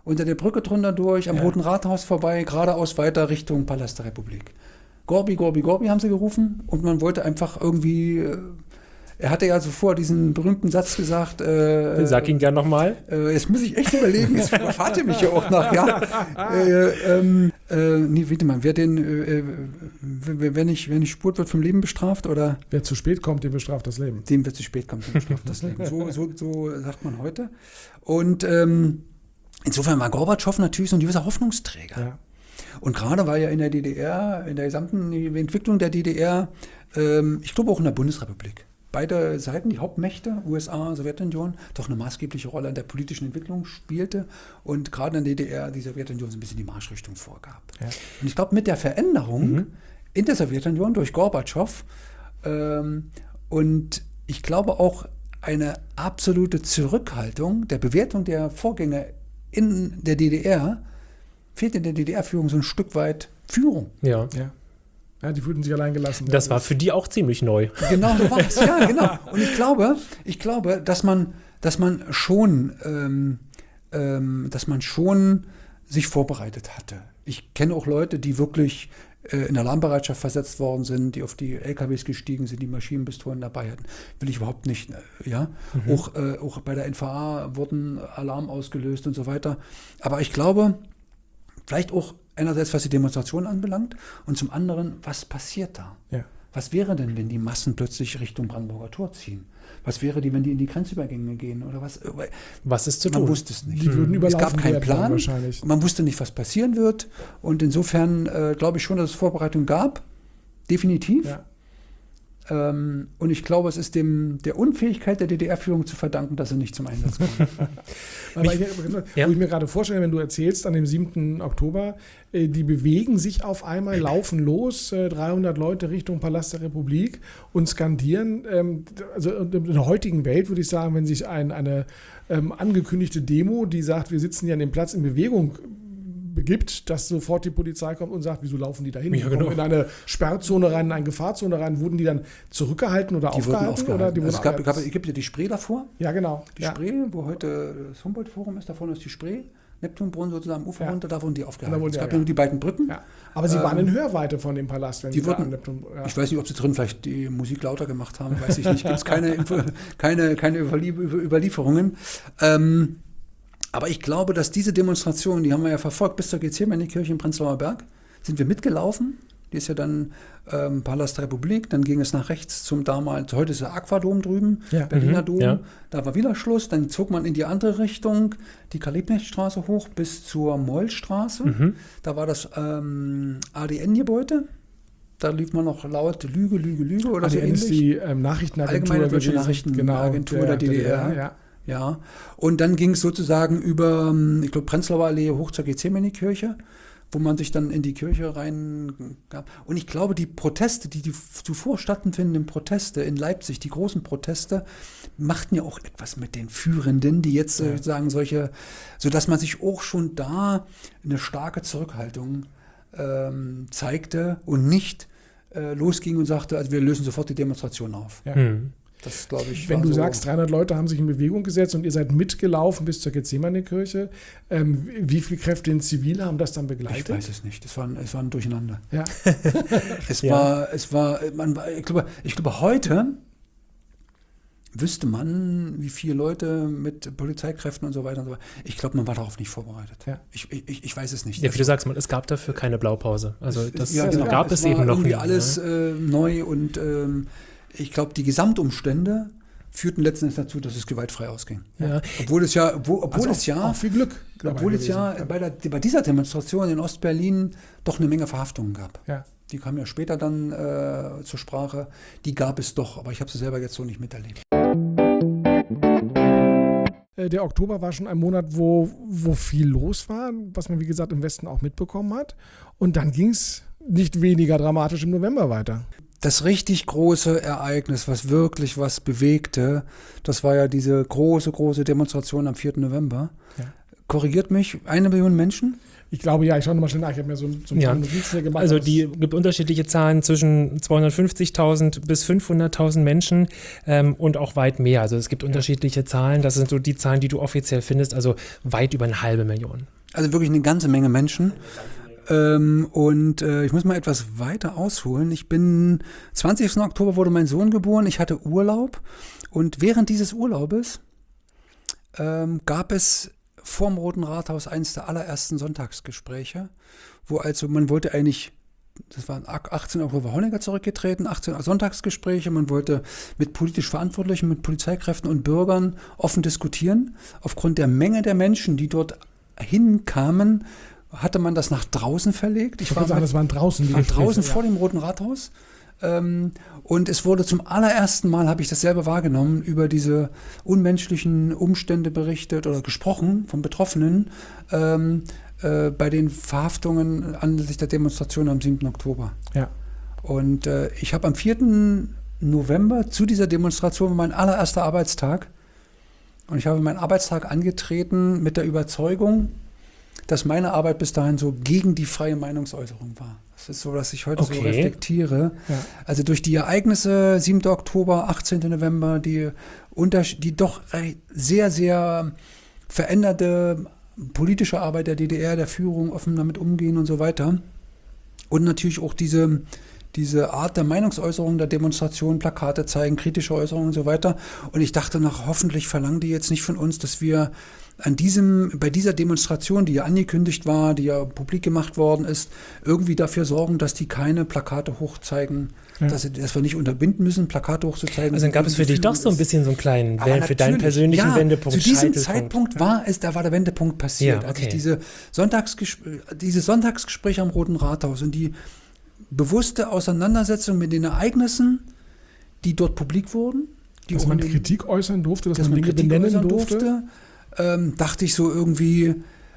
unter der Brücke drunter durch, am Ja. Roten Rathaus vorbei, geradeaus weiter Richtung Palast der Republik. Gorbi, Gorbi, Gorbi haben sie gerufen und man wollte einfach irgendwie, äh, er hatte ja zuvor diesen berühmten Satz gesagt, äh, Sag ihn gern nochmal. Äh, jetzt muss ich echt überlegen, jetzt überfahrt ihr mich ja auch noch, ja. Äh, ähm, äh, nee, warte mal, wer den, äh, wer, wer, nicht, wer nicht spurt, wird vom Leben bestraft, oder? Wer zu spät kommt, dem bestraft das Leben. Dem, wer zu spät kommt, dem bestraft das Leben. So, so, so sagt man heute. Und ähm, insofern war Gorbatschow natürlich so ein gewisser Hoffnungsträger. Ja. Und gerade war ja in der D D R, in der gesamten Entwicklung der D D R, ähm, ich glaube auch in der Bundesrepublik, beide Seiten, die Hauptmächte, U S A, Sowjetunion, doch eine maßgebliche Rolle in der politischen Entwicklung spielte und gerade in der D D R die Sowjetunion so ein bisschen die Marschrichtung vorgab. Ja. Und ich glaube, mit der Veränderung mhm. in der Sowjetunion durch Gorbatschow ähm, und ich glaube auch eine absolute Zurückhaltung der Bewertung der Vorgänge in der D D R, fehlt in der D D R-Führung so ein Stück weit Führung. Ja. Ja. Ja, die fühlten sich allein gelassen. Das war für die auch ziemlich neu. Genau so war es, ja, genau. Und ich glaube, ich glaube, dass man, dass man schon, ähm, ähm, dass man schon sich vorbereitet hatte. Ich kenne auch Leute, die wirklich äh, in Alarmbereitschaft versetzt worden sind, die auf die L K Ws gestiegen sind, die Maschinenpistolen dabei hatten. Will ich überhaupt nicht, äh, ja. Mhm. Auch, äh, auch bei der N V A wurden Alarm ausgelöst und so weiter. Aber ich glaube, vielleicht auch einerseits, was die Demonstration anbelangt und zum anderen, was passiert da? Ja. Was wäre denn, wenn die Massen plötzlich Richtung Brandenburger Tor ziehen? Was wäre die, wenn die in die Grenzübergänge gehen? Oder was? Was ist zu man tun? Man wusste es nicht. Die würden überlaufen es gab keinen werden Plan. Wahrscheinlich. Man wusste nicht, was passieren wird. Und insofern äh, glaube ich schon, dass es Vorbereitung gab. Definitiv. Ja. Ähm, und ich glaube, es ist dem, der Unfähigkeit der D D R-Führung zu verdanken, dass er nicht zum Einsatz kommt. Aber ich, ja. wo ich mir gerade vorstelle, wenn du erzählst, an dem siebten Oktober, äh, die bewegen sich auf einmal, laufen los, äh, dreihundert Leute Richtung Palast der Republik und skandieren. Ähm, also in der heutigen Welt würde ich sagen, wenn sich ein, eine ähm, angekündigte Demo, die sagt, wir sitzen hier an dem Platz in Bewegung, begibt, dass sofort die Polizei kommt und sagt, wieso laufen die da hin? Ja, die genau. kommen in eine Sperrzone rein, in eine Gefahrzone rein. Wurden die dann zurückgehalten oder Die wurden aufgehalten? aufgehalten. Oder die Also wurden es gab, aufgehalten? gab, es gibt ja die Spree davor. Ja, genau. Die ja. Spree, wo heute das Humboldt-Forum ist, da vorne ist die Spree, Neptunbrunnen sozusagen am Ufer Ja. runter, da wurden die Da aufgehalten. wurden Es die- gab ja. ja nur die beiden Brücken. Ja. Aber sie Ähm, waren in Hörweite von dem Palast, wenn die sie da wurden- an Neptun, ja. Ich weiß nicht, ob sie drin vielleicht die Musik lauter gemacht haben, weiß ich nicht. Gibt es keine, Info- keine, keine Überlie Über- Überlieferungen. Ähm, aber ich glaube, dass diese Demonstration, die haben wir ja verfolgt, bis zur Gethsemane-Kirche in Prenzlauer Berg, sind wir mitgelaufen. Die ist ja dann ähm, Palast der Republik, dann ging es nach rechts zum damals, heute ist der Aquadom drüben, Ja. Berliner Mhm, Dom, ja. da war wieder Schluss, dann zog man in die andere Richtung, die Karl-Liebknecht-Straße hoch bis zur Mollstraße, Mhm. da war das ähm, A D N-Gebäude, da lief man noch laut Lüge, Lüge, Lüge oder Also so die ist ähnlich. die ähm, Nachrichtenagentur Allgemeine Deutsche gewesen. Nachrichtenagentur Genau, der D D R. Ja. Ja, und dann ging es sozusagen über, ich glaube, Prenzlauer Allee hoch zur Gethsemane-Kirche, wo man sich dann in die Kirche reingab. Und ich glaube, die Proteste, die, die zuvor stattfindenden Proteste in Leipzig, die großen Proteste, machten ja auch etwas mit den Führenden, die jetzt äh, sagen solche, sodass man sich auch schon da eine starke Zurückhaltung ähm, zeigte und nicht äh, losging und sagte, also wir lösen sofort die Demonstration auf. Ja. Hm. Das glaube ich. Wenn war du so. sagst, dreihundert Leute haben sich in Bewegung gesetzt und ihr seid mitgelaufen bis zur Gethsemane-Kirche, ähm, wie viele Kräfte in Zivil haben das dann begleitet? Ich weiß es nicht. Es war, ein- es war ein Durcheinander. Ja. Es Ja. war, es war, man, war- ich glaube, ich glaube, heute wüsste man, wie viele Leute mit Polizeikräften und so weiter und so weiter. Ich glaube, man war darauf nicht vorbereitet. Ja. Ich, ich, ich weiß es nicht. Ja, wie du sagst, man, es gab dafür keine Blaupause. Also das Ja, genau. gab es, war eben noch irgendwie nie. alles ne? äh, neu und ähm, ich glaube, die Gesamtumstände führten letztendlich dazu, dass es gewaltfrei ausging. Ja. Obwohl es ja, wo, obwohl Also es auch, ja, auch viel Glück. dabei obwohl es gewesen. ja bei, der, bei dieser Demonstration in Ostberlin doch eine Menge Verhaftungen gab. Ja. Die kamen ja später dann äh, zur Sprache. Die gab es doch, aber ich habe sie selber jetzt so nicht miterlebt. Äh, Der Oktober war schon ein Monat, wo, wo viel los war, was man wie gesagt im Westen auch mitbekommen hat. Und dann ging es nicht weniger dramatisch im November weiter. Das richtig große Ereignis, was wirklich was bewegte, das war ja diese große, große Demonstration am vierten November. Ja. Korrigiert mich, eine Million Menschen? Ich glaube, ja, ich schaue nochmal schnell nach. Ich habe mir so, so ein Ja. paar Notizen hier gemacht. Also aber die gibt unterschiedliche Zahlen zwischen zweihundertfünfzigtausend bis fünfhunderttausend Menschen ähm, und auch weit mehr. Also es gibt unterschiedliche Zahlen. Das sind so die Zahlen, die du offiziell findest. Also weit über eine halbe Million. Also wirklich eine ganze Menge Menschen. Ähm, und äh, ich muss mal etwas weiter ausholen. Ich bin, zwanzigsten Oktober wurde mein Sohn geboren, ich hatte Urlaub und während dieses Urlaubes ähm, gab es vorm Roten Rathaus eines der allerersten Sonntagsgespräche, wo also man wollte eigentlich, das war achtzehnten Oktober Honecker zurückgetreten, achtzehn Sonntagsgespräche, man wollte mit politisch Verantwortlichen, mit Polizeikräften und Bürgern offen diskutieren. Aufgrund der Menge der Menschen, die dort hinkamen, hatte man das nach draußen verlegt. Ich, ich war sagen, mit, das waren draußen die war Gespräche, draußen ja. vor dem Roten Rathaus. Ähm, und es wurde zum allerersten Mal, habe ich das selber wahrgenommen, über diese unmenschlichen Umstände berichtet oder gesprochen von Betroffenen ähm, äh, bei den Verhaftungen anlässlich der Demonstration am siebten Oktober. Ja. Und äh, ich habe am vierten November zu dieser Demonstration mein allererster Arbeitstag. Und ich habe meinen Arbeitstag angetreten mit der Überzeugung, dass meine Arbeit bis dahin so gegen die freie Meinungsäußerung war. Das ist so, dass ich heute Okay. so reflektiere. Ja. Also durch die Ereignisse siebten Oktober, achtzehnten November, die, Unters- die doch sehr, sehr veränderte politische Arbeit der D D R, der Führung, offen damit umgehen und so weiter. Und natürlich auch diese, diese Art der Meinungsäußerung, der Demonstration, Plakate zeigen, kritische Äußerungen und so weiter. Und ich dachte nach, hoffentlich verlangen die jetzt nicht von uns, dass wir an diesem, bei dieser Demonstration, die ja angekündigt war, die ja publik gemacht worden ist, irgendwie dafür sorgen, dass die keine Plakate hochzeigen, Ja. dass, dass wir nicht unterbinden müssen, Plakate hochzuzeigen. Also dann gab es für dich doch so ein bisschen so einen kleinen, Aber für deinen natürlich, persönlichen ja, Wendepunkt, zu diesem Scheitelpunkt. Zeitpunkt war es, da war der Wendepunkt passiert, Ja, als ich okay. diese Sonntagsgespr- dieses Sonntagsgespräch am Roten Rathaus und die bewusste Auseinandersetzung mit den Ereignissen, die dort publik wurden, die Dass auch man in den- Kritik äußern durfte, dass, dass man man Dinge Kritik benennen äußern durfte. durfte, ähm, dachte ich so irgendwie,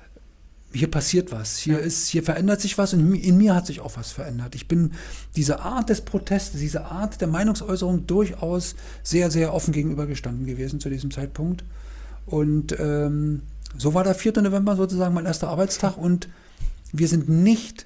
hier passiert was, hier ist, hier verändert sich was und in, mi- in mir hat sich auch was verändert. Ich bin diese Art des Protestes, diese Art der Meinungsäußerung durchaus sehr, sehr offen gegenübergestanden gewesen zu diesem Zeitpunkt. Und ähm, so war der vierte November sozusagen mein erster Arbeitstag und wir sind nicht,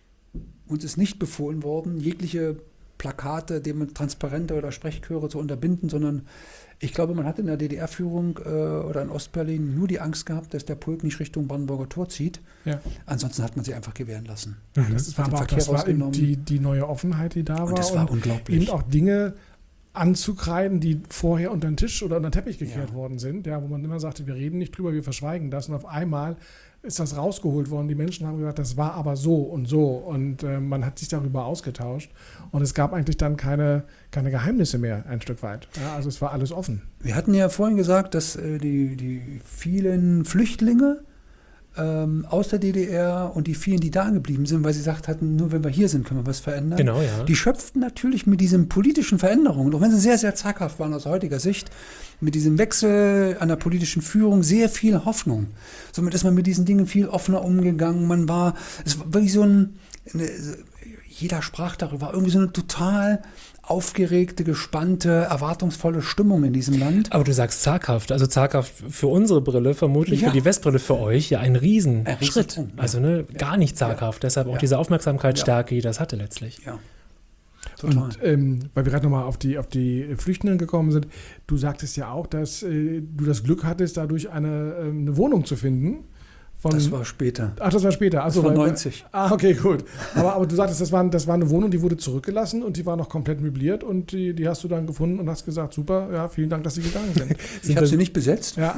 uns ist nicht befohlen worden, jegliche Plakate, Demo- Transparente oder Sprechchöre zu unterbinden, sondern ich glaube, man hat in der D D R-Führung äh, oder in Ostberlin nur die Angst gehabt, dass der Pulk nicht Richtung Brandenburger Tor zieht. Ja. Ansonsten hat man sie einfach gewähren lassen. Das war den aber auch Verkehr das war eben rausgenommen. die, die neue Offenheit, die da war. Und das war unglaublich. Eben auch Dinge anzukreiden, die vorher unter den Tisch oder unter den Teppich gekehrt Ja. worden sind, ja, wo man immer sagte, wir reden nicht drüber, wir verschweigen das. Und auf einmal ist das rausgeholt worden. Die Menschen haben gesagt, das war aber so und so. Und äh, man hat sich darüber ausgetauscht. Und es gab eigentlich dann keine, keine Geheimnisse mehr, ein Stück weit. Ja, also es war alles offen. Wir hatten ja vorhin gesagt, dass äh, die, die vielen Flüchtlinge ähm, aus der D D R und die vielen, die da geblieben sind, weil sie gesagt hatten, nur wenn wir hier sind, können wir was verändern. Genau, ja. Die schöpften natürlich mit diesen politischen Veränderungen, auch wenn sie sehr, sehr zaghaft waren aus heutiger Sicht, mit diesem Wechsel an der politischen Führung sehr viel Hoffnung. Somit ist man mit diesen Dingen viel offener umgegangen. Man war, es war wirklich so ein, eine, jeder sprach darüber, irgendwie so eine total aufgeregte, gespannte, erwartungsvolle Stimmung in diesem Land. Aber du sagst zaghaft, also zaghaft für unsere Brille, vermutlich Ja. für die Westbrille für euch, ja ein Riesenschritt. Ein Riesensprung, ja. Also ne, gar nicht zaghaft, deshalb auch Ja. diese Aufmerksamkeitsstärke, die das hatte letztlich. Ja, total. Und ähm, weil wir gerade nochmal auf die, auf die Flüchtenden gekommen sind, du sagtest ja auch, dass äh, du das Glück hattest, dadurch eine, ähm, eine Wohnung zu finden. Von, Das war später. Ach, das war später. Also, Das war weil- neunzig. Ah, okay, gut. Aber, aber du sagtest, das war, das war eine Wohnung, die wurde zurückgelassen und die war noch komplett möbliert und die, die hast du dann gefunden und hast gesagt, super, ja, vielen Dank, dass sie gegangen sind. Ich habe sie nicht besetzt. Ja.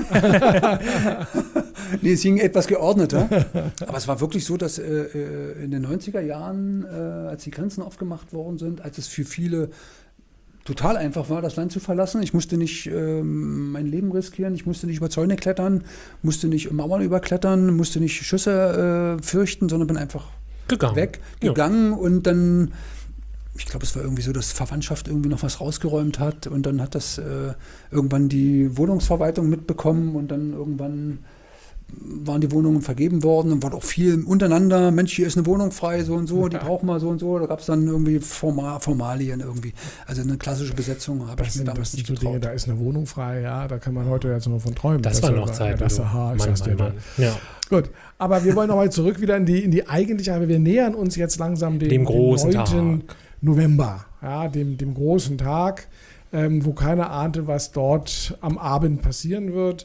Nee, es ging etwas geordneter. Aber es war wirklich so, dass äh, äh, in den neunziger Jahren, äh, als die Grenzen aufgemacht worden sind, als es für viele total einfach war, das Land zu verlassen. Ich musste nicht ähm, mein Leben riskieren, ich musste nicht über Zäune klettern, musste nicht Mauern überklettern, musste nicht Schüsse äh, fürchten, sondern bin einfach Gegangen. weg, Ja. gegangen und dann, ich glaube, es war irgendwie so, dass Verwandtschaft irgendwie noch was rausgeräumt hat und dann hat das äh, irgendwann die Wohnungsverwaltung mitbekommen und dann irgendwann waren die Wohnungen vergeben worden und war auch viel untereinander, Mensch, hier ist eine Wohnung frei, so und so, die brauchen wir so und so, da gab es dann irgendwie Formal, Formalien irgendwie. Also eine klassische Besetzung habe Das ich mir sind, das damals sind nicht so Dinge, getraut. da ist eine Wohnung frei, ja, da kann man heute jetzt nur von träumen. Das dass war er noch da- Zeit. Ja, das, du. aha, ich Mann, sag's dir Mann, dann. Mann. Ja. Gut, aber wir wollen nochmal zurück wieder in die, in die eigentliche, aber wir nähern uns jetzt langsam dem, Dem großen neunten Tag. November, ja, dem, dem großen Tag, ähm, wo keiner ahnte, was dort am Abend passieren wird.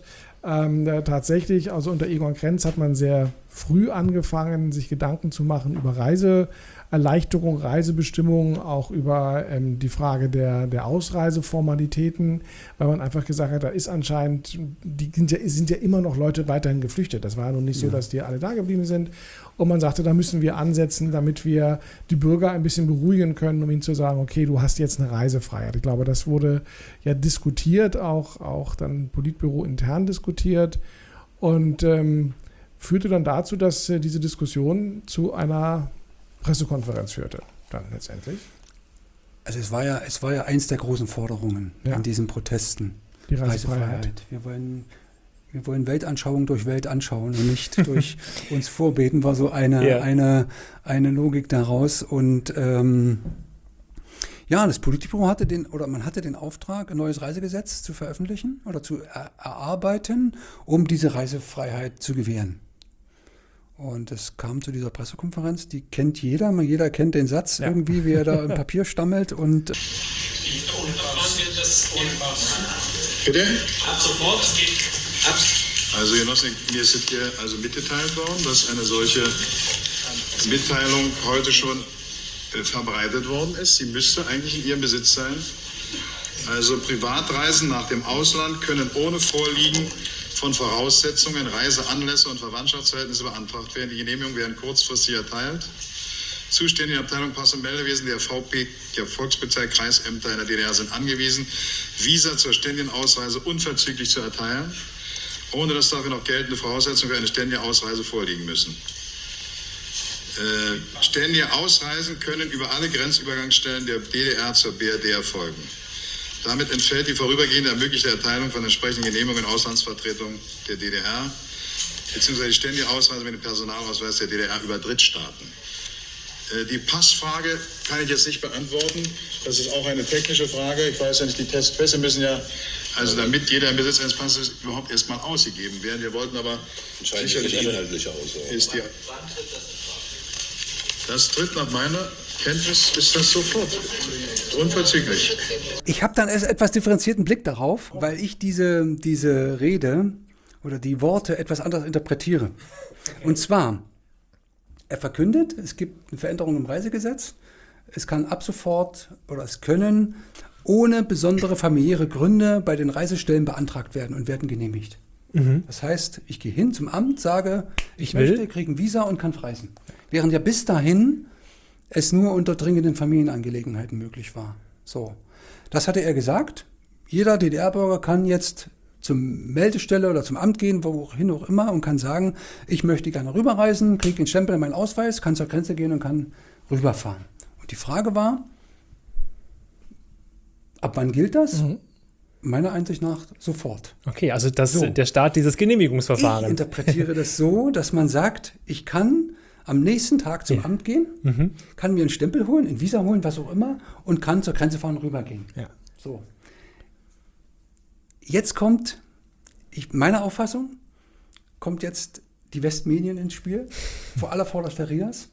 Ähm, äh, tatsächlich, also unter Egon Krenz hat man sehr früh angefangen, sich Gedanken zu machen über Reiseerleichterung, Reisebestimmungen, auch über ähm, die Frage der, der Ausreiseformalitäten, weil man einfach gesagt hat, da ist anscheinend, die sind ja, sind ja immer noch Leute weiterhin geflüchtet. Das war ja nun nicht so, dass die alle da geblieben sind. Und man sagte, da müssen wir ansetzen, damit wir die Bürger ein bisschen beruhigen können, um ihnen zu sagen, okay, du hast jetzt eine Reisefreiheit. Ich glaube, das wurde ja diskutiert, auch, auch dann Politbüro intern diskutiert und ähm, führte dann dazu, dass äh, diese Diskussion zu einer Pressekonferenz führte, dann letztendlich. Also es war ja, es war ja eins der großen Forderungen Ja. in diesen Protesten. Die Reisefreiheit. Wir wollen, wir wollen Weltanschauung durch Welt anschauen und nicht durch uns vorbeten, war so eine, Ja. eine, eine Logik daraus. Und ähm, ja, das Politbüro hatte den, oder man hatte den Auftrag, ein neues Reisegesetz zu veröffentlichen oder zu er, erarbeiten, um diese Reisefreiheit zu gewähren. Und es kam zu dieser Pressekonferenz, die kennt jeder, man- jeder kennt den Satz Ja. irgendwie, wie er da im Papier stammelt und Bitte? Ab sofort, es geht ab. Also Genossen, mir ist es hier also mitgeteilt worden, dass eine solche Mitteilung heute schon äh, verbreitet worden ist. Sie müsste eigentlich in Ihrem Besitz sein. Also Privatreisen nach dem Ausland können ohne Vorliegen von Voraussetzungen, Reiseanlässe und Verwandtschaftsverhältnisse beantragt werden. Die Genehmigungen werden kurzfristig erteilt. Zuständige Abteilung Pass- und Meldewesen der V P, der Volkspolizei, Kreisämter in der D D R sind angewiesen, Visa zur ständigen Ausreise unverzüglich zu erteilen, ohne dass dafür noch geltende Voraussetzungen für eine ständige Ausreise vorliegen müssen. Äh, ständige Ausreisen können über alle Grenzübergangsstellen der D D R zur B R D erfolgen. Damit entfällt die vorübergehende ermöglichte Erteilung von entsprechenden Genehmigungen in Auslandsvertretungen der D D R bzw. die ständige Ausreise mit dem Personalausweis der D D R über Drittstaaten. Äh, Die Passfrage kann ich jetzt nicht beantworten. Das ist auch eine technische Frage. Ich weiß ja nicht, die Testpässe müssen ja, also damit jeder im Besitz eines Passes ist, überhaupt erstmal ausgegeben werden. Wir wollten aber sicherlich eine, inhaltliche Aussage. ist die, das tritt nach meiner Kenntnis, ist das sofort. Unverzüglich. ich habe dann erst etwas differenzierten Blick darauf, weil ich diese, diese Rede oder die Worte etwas anders interpretiere. Und zwar, er verkündet, es gibt eine Veränderung im Reisegesetz. Es kann ab sofort oder es können ohne besondere familiäre Gründe bei den Reisestellen beantragt werden und werden genehmigt. Das heißt, ich gehe hin zum Amt, sage, ich, Ich will. möchte, kriege ein Visa und kann reisen. Während ja bis dahin es nur unter dringenden Familienangelegenheiten möglich war. So, das hatte er gesagt. Jeder D D R-Bürger kann jetzt zum Meldestelle oder zum Amt gehen, wohin auch immer, und kann sagen, ich möchte gerne rüberreisen, kriege den Stempel in meinen Ausweis, kann zur Grenze gehen und kann rüberfahren. Und die Frage war, ab wann gilt das? Mhm. Meiner Einsicht nach sofort. Okay, also das, So. der Start dieses Ich Genehmigungsverfahrens. interpretiere das so, dass man sagt, ich kann am nächsten Tag zum Ja. Amt gehen, Mhm. kann mir einen Stempel holen, ein Visa holen, was auch immer, und kann zur Grenze fahren und rübergehen. Ja. So. Jetzt kommt, ich, meine Auffassung, kommt jetzt die Westmedien ins Spiel, vor aller Vorderst der Rias.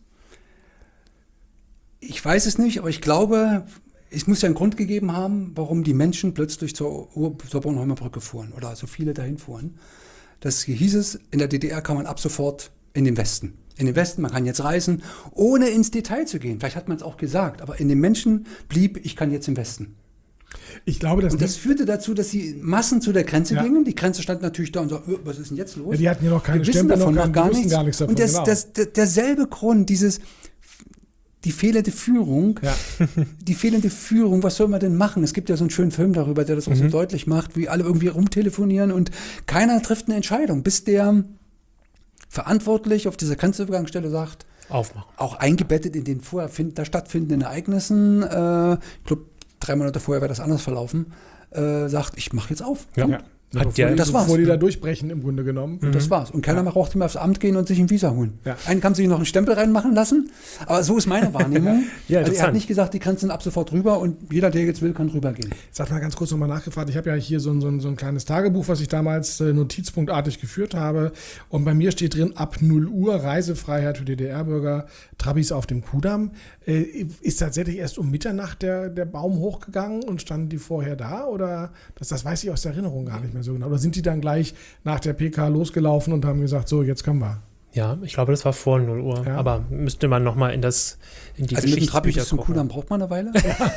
Ich weiß es nicht, aber ich glaube, es muss ja einen Grund gegeben haben, warum die Menschen plötzlich zur, Ur- zur Bornholmer Brücke fuhren oder so viele dahin fuhren. Das hieß es, in der D D R kann man ab sofort in den Westen. In den Westen, man kann jetzt reisen, ohne ins Detail zu gehen. Vielleicht hat man es auch gesagt, aber in den Menschen blieb, ich kann jetzt im Westen. Ich glaube, dass Und das die, führte dazu, dass die Massen zu der Grenze Ja. gingen. Die Grenze stand natürlich da und so, "Ö, was ist denn jetzt los? Ja, die hatten ja noch keine Wir wissen Stempel, davon noch noch keinen- gar die wussten nichts. gar nichts davon, Und das, genau. das, der, derselbe Grund, dieses, die fehlende Führung, Ja. die fehlende Führung, was soll man denn machen? Es gibt ja so einen schönen Film darüber, der das auch so deutlich macht, wie alle irgendwie rumtelefonieren und keiner trifft eine Entscheidung, bis der verantwortlich auf dieser Grenzübergangsstelle sagt, Aufmachen. auch eingebettet in den vorher find, da stattfindenden Ereignissen, äh, ich glaube, drei Monate vorher wäre das anders verlaufen, äh, sagt, ich mache jetzt auf. Ja. ja. Hat bevor ja- die, das war's. bevor die da durchbrechen, im Grunde genommen. Und das war's. Und keiner braucht mehr aufs Amt gehen und sich ein Visa holen. Ja. Einen kann sich noch einen Stempel reinmachen lassen, aber so ist meine Wahrnehmung. Ja, also er interessant. hat nicht gesagt, die Grenzen ab sofort rüber und jeder, der jetzt will, kann rübergehen. Sag mal ganz kurz nochmal nachgefragt. Ich habe ja hier so ein, so, ein, so ein kleines Tagebuch, was ich damals äh, notizpunktartig geführt habe. Und bei mir steht drin, ab null Uhr Reisefreiheit für D D R-Bürger, Trabis auf dem Kudamm. Äh, ist tatsächlich erst um Mitternacht der, der Baum hochgegangen und standen die vorher da? Oder das, das weiß ich aus der Erinnerung gar nicht mehr mehr so genau. Oder sind die dann gleich nach der P K losgelaufen und haben gesagt, so, jetzt können wir? Ja, ich glaube, das war vor null Uhr. Ja. Aber müsste man nochmal in das in die also mit dem Trabi Geschichtsbücher bis zum gucken. Kudamm braucht man eine Weile.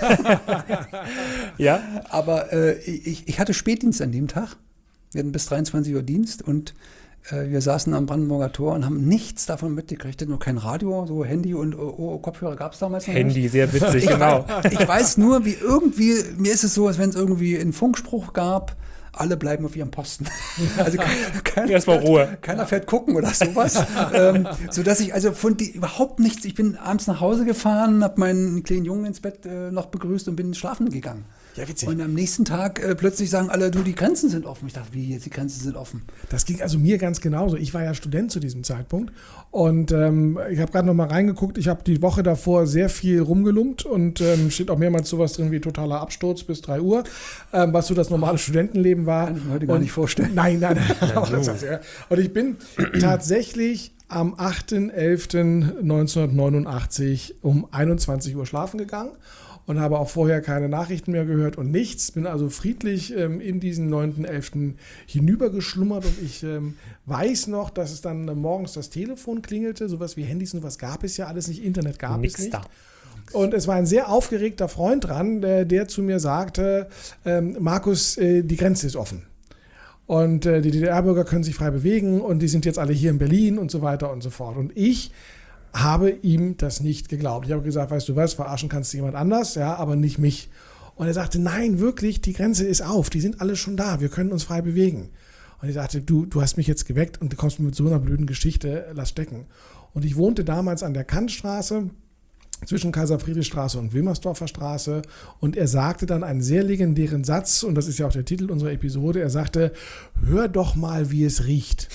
Ja. Aber äh, ich, ich hatte Spätdienst an dem Tag. Wir hatten bis dreiundzwanzig Uhr Dienst und äh, wir saßen am Brandenburger Tor und haben nichts davon mitgekriegt. Nur kein Radio, so Handy und oh, oh, Kopfhörer gab es damals noch Handy, nicht. sehr witzig, ich, genau. Ich weiß nur, wie irgendwie, mir ist es so, als wenn es irgendwie einen Funkspruch gab, alle bleiben auf ihrem Posten. Also keiner, Erstmal Ruhe. Keiner fährt gucken oder sowas. ähm, sodass ich also von die überhaupt nichts, ich bin abends nach Hause gefahren, habe meinen kleinen Jungen ins Bett äh, noch begrüßt und bin schlafen gegangen. Ja, witzig. Und am nächsten Tag äh, plötzlich sagen alle, du, die Grenzen sind offen. Ich dachte, wie jetzt, die Grenzen sind offen? Das ging also mir ganz genauso. Ich war ja Student zu diesem Zeitpunkt und ähm, ich habe gerade noch mal reingeguckt. Ich habe die Woche davor sehr viel rumgelumpt und ähm, steht auch mehrmals sowas drin wie totaler Absturz bis drei Uhr, ähm, was so das normale Studentenleben war. Kann ich mir heute gar und, nicht vorstellen. Nein, nein. nein. Und ich bin tatsächlich am achter elfter neunzehnhundertneunundachtzig um einundzwanzig Uhr schlafen gegangen. Und habe auch vorher keine Nachrichten mehr gehört und nichts. Bin also friedlich ähm, in diesen neunten elften hinübergeschlummert und ich ähm, weiß noch, dass es dann äh, morgens das Telefon klingelte. Sowas wie Handys und was gab es ja alles nicht. Internet gab Nix es nicht. da. Und es war ein sehr aufgeregter Freund dran, der, der zu mir sagte, ähm, Markus, äh, die Grenze ist offen. Und äh, die D D R-Bürger können sich frei bewegen und die sind jetzt alle hier in Berlin und so weiter und so fort. Und ich habe ihm das nicht geglaubt. Ich habe gesagt, weißt du was, verarschen kannst du jemand anders, ja, aber nicht mich. Und er sagte, nein, wirklich, die Grenze ist auf, die sind alle schon da, wir können uns frei bewegen. Und ich sagte, du, du hast mich jetzt geweckt und du kommst mir mit so einer blöden Geschichte, lass stecken. Und ich wohnte damals an der Kantstraße, zwischen Kaiser-Friedrich-Straße und Wilmersdorfer Straße. Und er sagte dann einen sehr legendären Satz, und das ist ja auch der Titel unserer Episode, er sagte, hör doch mal, wie es riecht.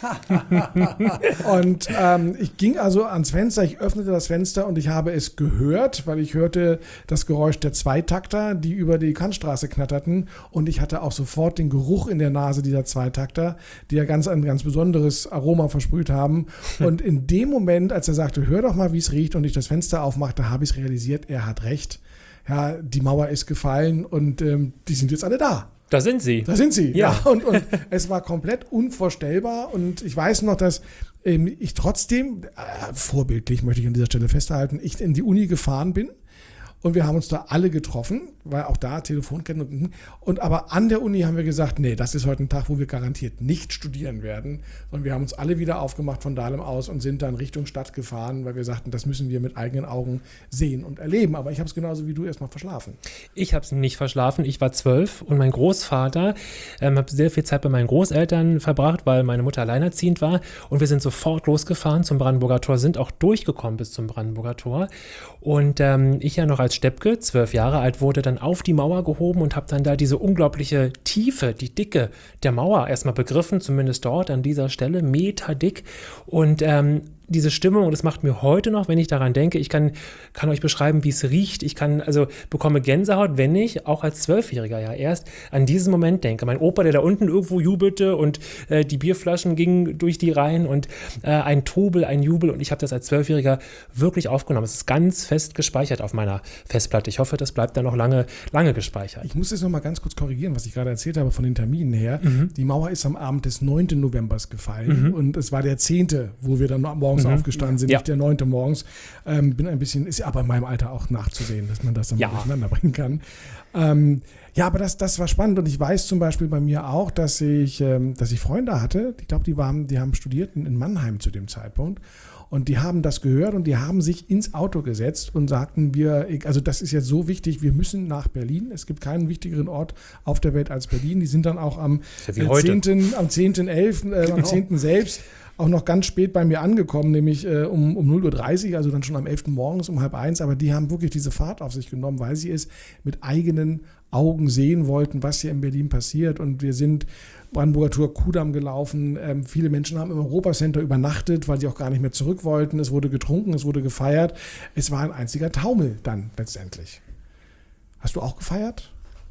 Und ähm, ich ging also ans Fenster, ich öffnete das Fenster und ich habe es gehört, weil ich hörte das Geräusch der Zweitakter, die über die Kantstraße knatterten, und ich hatte auch sofort den Geruch in der Nase dieser Zweitakter, die ja ganz ein ganz besonderes Aroma versprüht haben. Und in dem Moment, als er sagte, hör doch mal, wie es riecht, und ich das Fenster aufmachte, habe ich es realisiert, er hat recht. Ja, die Mauer ist gefallen und ähm, die sind jetzt alle da. Da sind sie. Da sind sie, ja. Ja. Und, und es war komplett unvorstellbar. Und ich weiß noch, dass ähm, ich trotzdem, äh, vorbildlich möchte ich an dieser Stelle festhalten, ich in die Uni gefahren bin. Und wir haben uns da alle getroffen, weil auch da Telefonketten und, und aber an der Uni haben wir gesagt, nee, das ist heute ein Tag, wo wir garantiert nicht studieren werden. Und wir haben uns alle wieder aufgemacht von Dahlem aus und sind dann Richtung Stadt gefahren, weil wir sagten, das müssen wir mit eigenen Augen sehen und erleben. Aber ich habe es genauso wie du erstmal verschlafen. Ich habe es nicht verschlafen. Ich war zwölf und mein Großvater, ähm, habe sehr viel Zeit bei meinen Großeltern verbracht, weil meine Mutter alleinerziehend war. Und wir sind sofort losgefahren zum Brandenburger Tor, sind auch durchgekommen bis zum Brandenburger Tor. Und ähm, ich ja noch als Steppke, zwölf Jahre alt, wurde dann auf die Mauer gehoben und habe dann da diese unglaubliche Tiefe, die Dicke der Mauer erstmal begriffen, zumindest dort an dieser Stelle, meterdick. Und ähm, diese Stimmung, und das macht mir heute noch, wenn ich daran denke, ich kann, kann euch beschreiben, wie es riecht. Ich kann, also bekomme Gänsehaut, wenn ich, auch als Zwölfjähriger ja erst, an diesen Moment denke. Mein Opa, der da unten irgendwo jubelte und äh, die Bierflaschen gingen durch die Reihen und äh, ein Trubel, ein Jubel, und ich habe das als Zwölfjähriger wirklich aufgenommen. Es ist ganz fest gespeichert auf meiner Festplatte. Ich hoffe, das bleibt dann noch lange, lange gespeichert. Ich muss jetzt noch mal ganz kurz korrigieren, was ich gerade erzählt habe von den Terminen her. Mhm. Die Mauer ist am Abend des neunten Novembers gefallen, mhm. und es war der zehnte, wo wir dann morgens mhm. aufgestanden sind, ja. Nicht der neunte morgens. Ähm, bin ein bisschen, ist aber in meinem Alter auch nachzusehen, dass man das dann ja. durcheinander bringen kann. Ähm, ja, aber das, das war spannend, und ich weiß zum Beispiel bei mir auch, dass ich, ähm, dass ich Freunde hatte, ich glaube, die waren, die haben studiert in Mannheim zu dem Zeitpunkt. Und die haben das gehört und die haben sich ins Auto gesetzt und sagten, wir, also das ist jetzt so wichtig, wir müssen nach Berlin. Es gibt keinen wichtigeren Ort auf der Welt als Berlin. Die sind dann auch am zehnten am zehnten elften Äh, genau. am zehnten selbst auch noch ganz spät bei mir angekommen, nämlich äh, um, um null Uhr dreißig, also dann schon am elften morgens um halb eins. Aber die haben wirklich diese Fahrt auf sich genommen, weil sie es mit eigenen Augen sehen wollten, was hier in Berlin passiert. Und wir sind Brandenburger Tor, Kudamm gelaufen. Ähm, viele Menschen haben im Europacenter übernachtet, weil sie auch gar nicht mehr zurück wollten. Es wurde getrunken, es wurde gefeiert. Es war ein einziger Taumel dann letztendlich. Hast du auch gefeiert?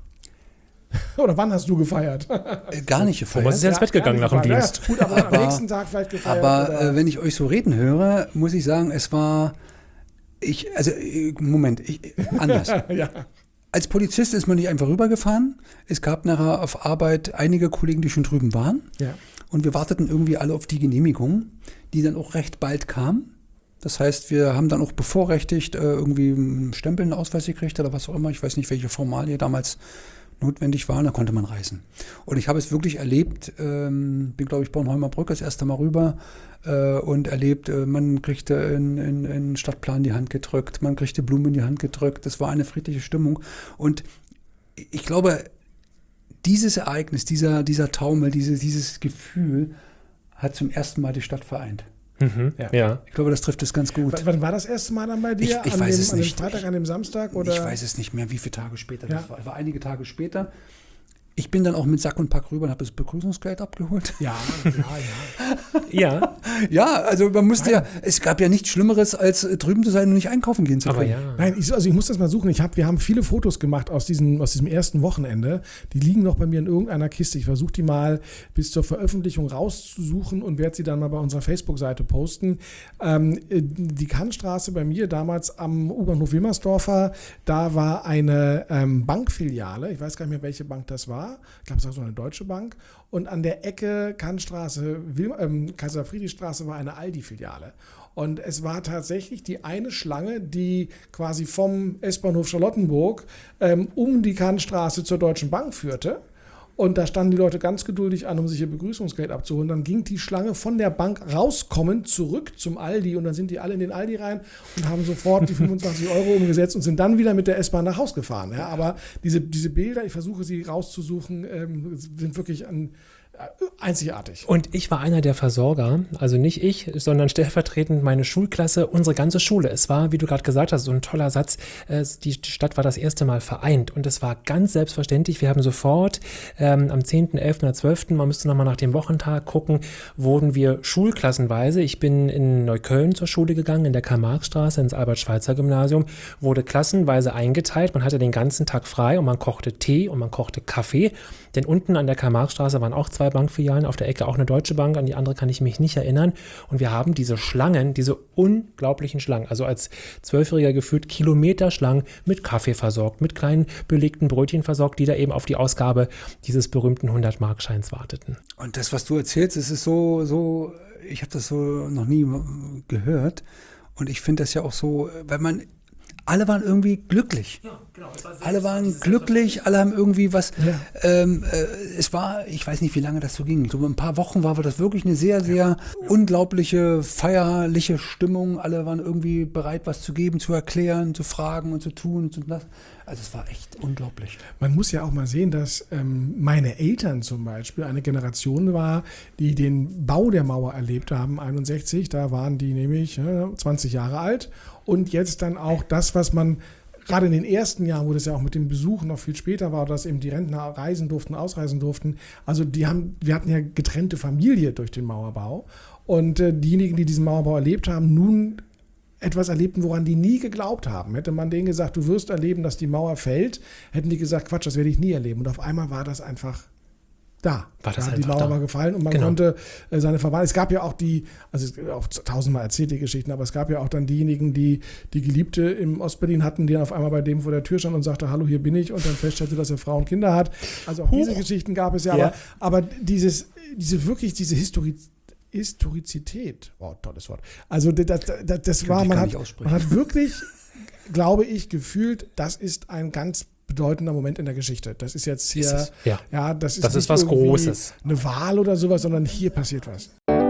Oder wann hast du gefeiert? Gar nicht gefeiert. Thomas ist ja ins Bett gegangen nach dem Dienst. Ja, gut, aber, aber am nächsten Tag vielleicht gefeiert. Aber äh, wenn ich euch so reden höre, muss ich sagen, es war, ich, also Moment, ich, anders. Ja. als Polizist ist man nicht einfach rübergefahren. Es gab nachher auf Arbeit einige Kollegen, die schon drüben waren. Ja. Und wir warteten irgendwie alle auf die Genehmigung, die dann auch recht bald kam. Das heißt, wir haben dann auch bevorrechtigt äh, irgendwie einen Stempel, einen Ausweis gekriegt oder was auch immer. Ich weiß nicht, welche Formalie damals notwendig war. Da konnte man reisen. Und ich habe es wirklich erlebt. Ähm, bin, glaube ich, Bornholmer Brücke das erste Mal rüber äh, und erlebt, äh, man kriegte einen Stadtplan in die Hand gedrückt, man kriegte Blumen in die Hand gedrückt. Das war eine friedliche Stimmung. Und ich glaube, dieses Ereignis, dieser, dieser Taumel, diese, dieses Gefühl hat zum ersten Mal die Stadt vereint. Mhm, ja. ja. Ich glaube, das trifft es ganz gut. W- Wann war das erste Mal dann bei dir? Ich, ich an weiß dem, es an dem nicht. Freitag, an dem Samstag? Oder? Ich weiß es nicht mehr, wie viele Tage später Ja. das war. Es war einige Tage später. Ich bin dann auch mit Sack und Pack rüber und habe das Begrüßungsgeld abgeholt. Ja, ja, ja. Ja, Ja, also man musste ja, es gab ja nichts Schlimmeres, als äh, drüben zu sein und nicht einkaufen gehen zu aber können. ja. Nein, ich, also ich muss das mal suchen. Ich hab, wir haben viele Fotos gemacht aus diesem, aus diesem ersten Wochenende. Die liegen noch bei mir in irgendeiner Kiste. Ich versuche die mal bis zur Veröffentlichung rauszusuchen und werde sie dann mal bei unserer Facebook-Seite posten. Ähm, die Kannstraße bei mir damals am U-Bahnhof Wilmersdorfer, da war eine ähm, Bankfiliale. Ich weiß gar nicht mehr, welche Bank das war. Ich glaube, es war so eine deutsche Bank. Und an der Ecke Kannstraße, Wil- ähm, Kaiser-Friedrich-Straße war eine Aldi-Filiale. Und es war tatsächlich die eine Schlange, die quasi vom S-Bahnhof Charlottenburg ähm, um die Kannstraße zur Deutschen Bank führte. Und da standen die Leute ganz geduldig an, um sich ihr Begrüßungsgeld abzuholen. Dann ging die Schlange von der Bank rauskommend zurück zum Aldi. Und dann sind die alle in den Aldi rein und haben sofort die fünfundzwanzig Euro umgesetzt und sind dann wieder mit der S-Bahn nach Haus gefahren. Ja, aber diese, diese Bilder, ich versuche sie rauszusuchen, ähm, sind wirklich ein, einzigartig. Und ich war einer der Versorger, also nicht ich, sondern stellvertretend meine Schulklasse, unsere ganze Schule. Es war, wie du gerade gesagt hast, so ein toller Satz, äh, die Stadt war das erste Mal vereint und es war ganz selbstverständlich. Wir haben sofort ähm, am zehnten, elften oder zwölften, man müsste nochmal nach dem Wochentag gucken, wurden wir schulklassenweise, ich bin in Neukölln zur Schule gegangen, in der Karl-Marx-Straße, ins Albert-Schweitzer-Gymnasium, wurde klassenweise eingeteilt, man hatte den ganzen Tag frei und man kochte Tee und man kochte Kaffee, denn unten an der Karl-Marx-Straße waren auch zwei Bankfilialen, auf der Ecke auch eine Deutsche Bank, an die andere kann ich mich nicht erinnern. Und wir haben diese Schlangen, diese unglaublichen Schlangen, also als Zwölfjähriger gefühlt Kilometerschlangen mit Kaffee versorgt, mit kleinen belegten Brötchen versorgt, die da eben auf die Ausgabe dieses berühmten hundert-Mark-Scheins warteten. Und das, was du erzählst, es ist so, so, ich habe das so noch nie gehört. Und ich finde das ja auch so, weil man, alle waren irgendwie glücklich. Ja, genau. Alle waren glücklich, alle haben irgendwie was. Ja. Ähm, äh, es war, ich weiß nicht, wie lange das so ging. So ein paar Wochen war das wirklich eine sehr, sehr ja. unglaubliche, feierliche Stimmung. Alle waren irgendwie bereit, was zu geben, zu erklären, zu fragen und zu tun und das. Also es war echt unglaublich. Man muss ja auch mal sehen, dass ähm, meine Eltern zum Beispiel eine Generation war, die den Bau der Mauer erlebt haben, einundsechzig. Da waren die nämlich äh, zwanzig Jahre alt. Und jetzt dann auch das, was man gerade in den ersten Jahren, wo das ja auch mit dem Besuch noch viel später war, dass eben die Rentner reisen durften, ausreisen durften. Also die haben, wir hatten ja getrennte Familie durch den Mauerbau. Und äh, diejenigen, die diesen Mauerbau erlebt haben, nun etwas erlebten, woran die nie geglaubt haben. Hätte man denen gesagt, du wirst erleben, dass die Mauer fällt, hätten die gesagt, Quatsch, das werde ich nie erleben. Und auf einmal war das einfach da. War das ja, einfach die Mauer da. war gefallen und man Genau. konnte äh, seine Verwandten, es gab ja auch die, also es- auch tausendmal erzählte Geschichten, aber es gab ja auch dann diejenigen, die die Geliebte im Ostberlin hatten, die dann auf einmal bei dem vor der Tür stand und sagte, hallo, hier bin ich, und dann feststellte, dass er Frau und Kinder hat. Also auch diese Geschichten gab es ja, Ja. aber, aber dieses, diese wirklich, diese Historizität, Historizität, wow, tolles Wort. Also das, das, das war, ich man gar hat, nicht aussprechen. man hat wirklich, glaube ich, gefühlt, das ist ein ganz bedeutender Moment in der Geschichte. Das ist jetzt hier, Ist es, ja. ja, das ist, Das ist nicht was irgendwie Großes. eine Wahl oder sowas, sondern hier passiert was.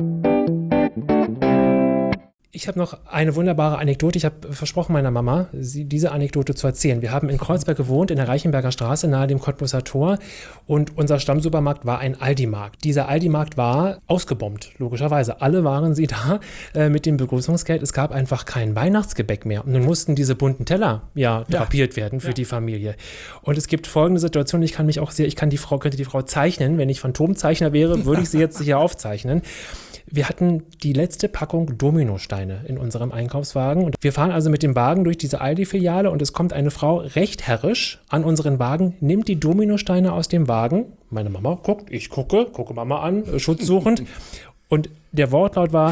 Ich habe noch eine wunderbare Anekdote. Ich habe versprochen meiner Mama, sie, diese Anekdote zu erzählen. Wir haben in Kreuzberg gewohnt, in der Reichenberger Straße, nahe dem Cottbuser Tor. Und unser Stammsupermarkt war ein Aldi-Markt. Dieser Aldi-Markt war ausgebombt, logischerweise. Alle waren sie da äh, mit dem Begrüßungsgeld. Es gab einfach kein Weihnachtsgebäck mehr. Und nun mussten diese bunten Teller ja drapiert werden für Ja. die Familie. Und es gibt folgende Situation, ich kann mich auch sehr, ich kann die Frau, könnte die Frau zeichnen. Wenn ich Phantomzeichner wäre, würde ich sie jetzt hier aufzeichnen. Wir hatten die letzte Packung Dominosteine in unserem Einkaufswagen und wir fahren also mit dem Wagen durch diese Aldi-Filiale und es kommt eine Frau recht herrisch an unseren Wagen, nimmt die Dominosteine aus dem Wagen. Meine Mama guckt, ich gucke, gucke Mama an, äh, schutzsuchend. Und der Wortlaut war,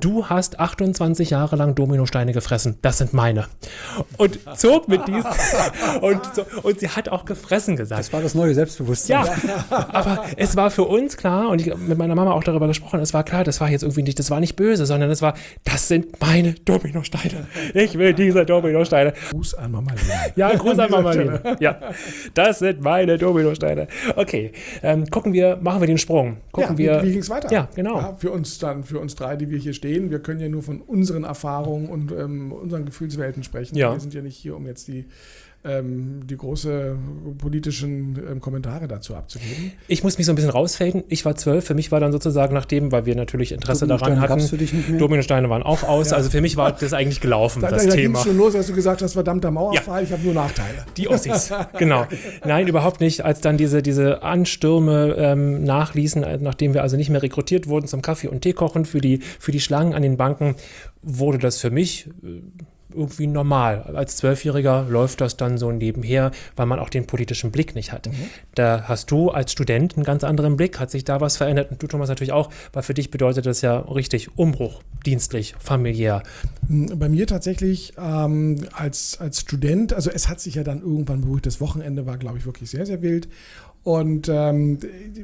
du hast achtundzwanzig Jahre lang Dominosteine gefressen. Das sind meine. Und zog mit diesen, und, so, und sie hat auch gefressen gesagt. Das war das neue Selbstbewusstsein. Ja, aber es war für uns klar, und ich habe mit meiner Mama auch darüber gesprochen, es war klar, das war jetzt irgendwie nicht, das war nicht böse, sondern es war, das sind meine Dominosteine. Ich will diese Dominosteine. Gruß an Mama Lena. Ja, Gruß an Mama Lena. Ja, das sind meine Dominosteine. Okay, ähm, gucken wir, machen wir den Sprung. Gucken ja, wir. Wie, wie ging es weiter? Ja, genau. Ja, für uns dann, für uns drei, die wir hier stehen, wir können ja nur von unseren Erfahrungen und ähm, unseren Gefühlswelten sprechen. Ja. Wir sind ja nicht hier, um jetzt die Ähm, die große politischen ähm, Kommentare dazu abzugeben. Ich muss mich so ein bisschen rausfaden. Ich war zwölf. Für mich war dann sozusagen, nachdem, weil wir natürlich Interesse daran hatten, Dominosteine waren auch aus. Ja. Also für mich war das eigentlich gelaufen, da, das da, da Thema. Da ging schon los, als du gesagt hast, verdammter Mauerfall, ja. ich habe nur Nachteile. Die Ossis, genau. Nein, überhaupt nicht. Als dann diese, diese Anstürme ähm, nachließen, nachdem wir also nicht mehr rekrutiert wurden zum Kaffee- und Teekochen für die, für die Schlangen an den Banken, wurde das für mich äh, irgendwie normal. Als Zwölfjähriger läuft das dann so nebenher, weil man auch den politischen Blick nicht hat. Mhm. Da hast du als Student einen ganz anderen Blick, hat sich da was verändert und du, Thomas, natürlich auch, weil für dich bedeutet das ja richtig Umbruch, dienstlich, familiär. Bei mir tatsächlich ähm, als, als Student, also es hat sich ja dann irgendwann beruhigt, das Wochenende war, glaube ich, wirklich sehr, sehr wild. Und ähm,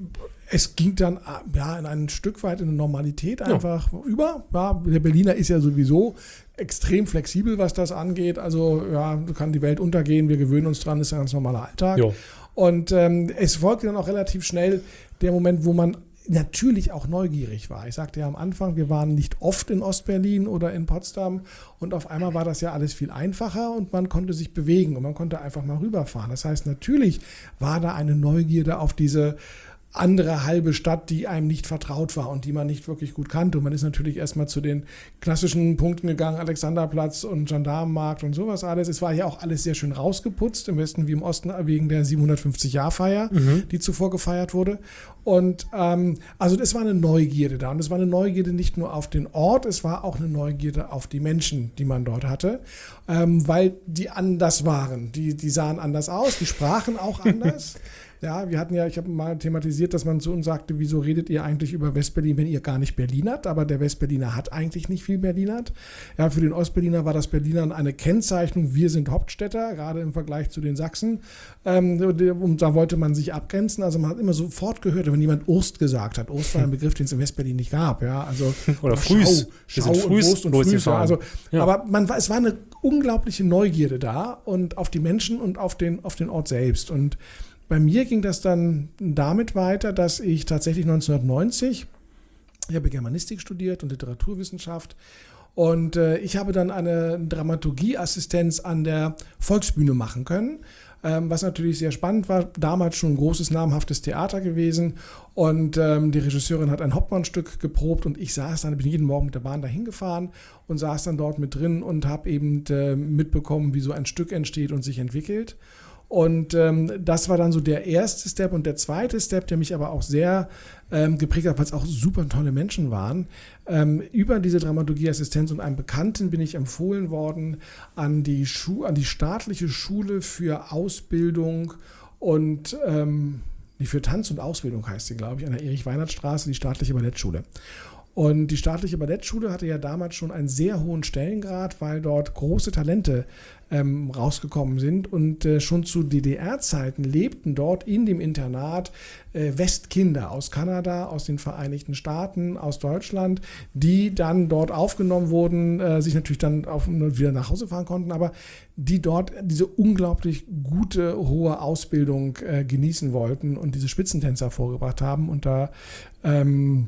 es ging dann ja in ein Stück weit in eine Normalität einfach ja. über. Ja, der Berliner ist ja sowieso extrem flexibel, was das angeht. Also ja, kann die Welt untergehen, wir gewöhnen uns dran, ist ein ganz normaler Alltag. Jo. Und ähm, es folgte dann auch relativ schnell der Moment, wo man natürlich auch neugierig war. Ich sagte ja am Anfang, wir waren nicht oft in Ostberlin oder in Potsdam und auf einmal war das ja alles viel einfacher und man konnte sich bewegen und man konnte einfach mal rüberfahren. Das heißt, natürlich war da eine Neugierde auf diese andere halbe Stadt, die einem nicht vertraut war und die man nicht wirklich gut kannte. Und man ist natürlich erstmal zu den klassischen Punkten gegangen, Alexanderplatz und Gendarmenmarkt und sowas alles. Es war ja auch alles sehr schön rausgeputzt, im Westen wie im Osten, wegen der siebenhundertfünfzig-Jahr-Feier, mhm. die zuvor gefeiert wurde. Und ähm, also es war eine Neugierde da. Und es war eine Neugierde nicht nur auf den Ort, es war auch eine Neugierde auf die Menschen, die man dort hatte, ähm, weil die anders waren. Die, die sahen anders aus, die sprachen auch anders. Ja, wir hatten ja, ich habe mal thematisiert, dass man zu uns sagte, wieso redet ihr eigentlich über Westberlin, wenn ihr gar nicht Berlinert? Aber der Westberliner hat eigentlich nicht viel Berlinert. Ja, für den Ostberliner war das Berlinern eine Kennzeichnung, wir sind Hauptstädter, gerade im Vergleich zu den Sachsen. Ähm, und da wollte man sich abgrenzen. Also man hat immer sofort gehört, wenn jemand Urst gesagt hat. Urst war ein Begriff, den es in Westberlin nicht gab. Ja, also oder Frühs. Schau, Schau und Wurst und Frühs. Also, ja. Aber man, es war eine unglaubliche Neugierde da und auf die Menschen und auf den, auf den Ort selbst. Und bei mir ging das dann damit weiter, dass ich tatsächlich neunzehnhundertneunzig, ich habe Germanistik studiert und Literaturwissenschaft und äh, ich habe dann eine Dramaturgieassistenz an der Volksbühne machen können, ähm, was natürlich sehr spannend war, damals schon ein großes, namhaftes Theater gewesen und ähm, die Regisseurin hat ein Hauptmannstück geprobt und ich saß dann, bin jeden Morgen mit der Bahn dahin gefahren und saß dann dort mit drin und habe eben äh, mitbekommen, wie so ein Stück entsteht und sich entwickelt. Und ähm, das war dann so der erste Step und der zweite Step, der mich aber auch sehr ähm, geprägt hat, weil es auch super tolle Menschen waren. Ähm, über diese Dramaturgieassistenz und einem Bekannten bin ich empfohlen worden an die, Schu- an die staatliche Schule für Ausbildung und ähm, nicht für Tanz und Ausbildung heißt sie, glaube ich, an der Erich-Weinert-Straße, die staatliche Ballettschule. Und die staatliche Ballettschule hatte ja damals schon einen sehr hohen Stellengrad, weil dort große Talente ähm, rausgekommen sind und äh, schon zu D D R-Zeiten lebten dort in dem Internat äh, Westkinder aus Kanada, aus den Vereinigten Staaten, aus Deutschland, die dann dort aufgenommen wurden, äh, sich natürlich dann auf, wieder nach Hause fahren konnten, aber die dort diese unglaublich gute, hohe Ausbildung äh, genießen wollten und diese Spitzentänzer vorgebracht haben und da ähm,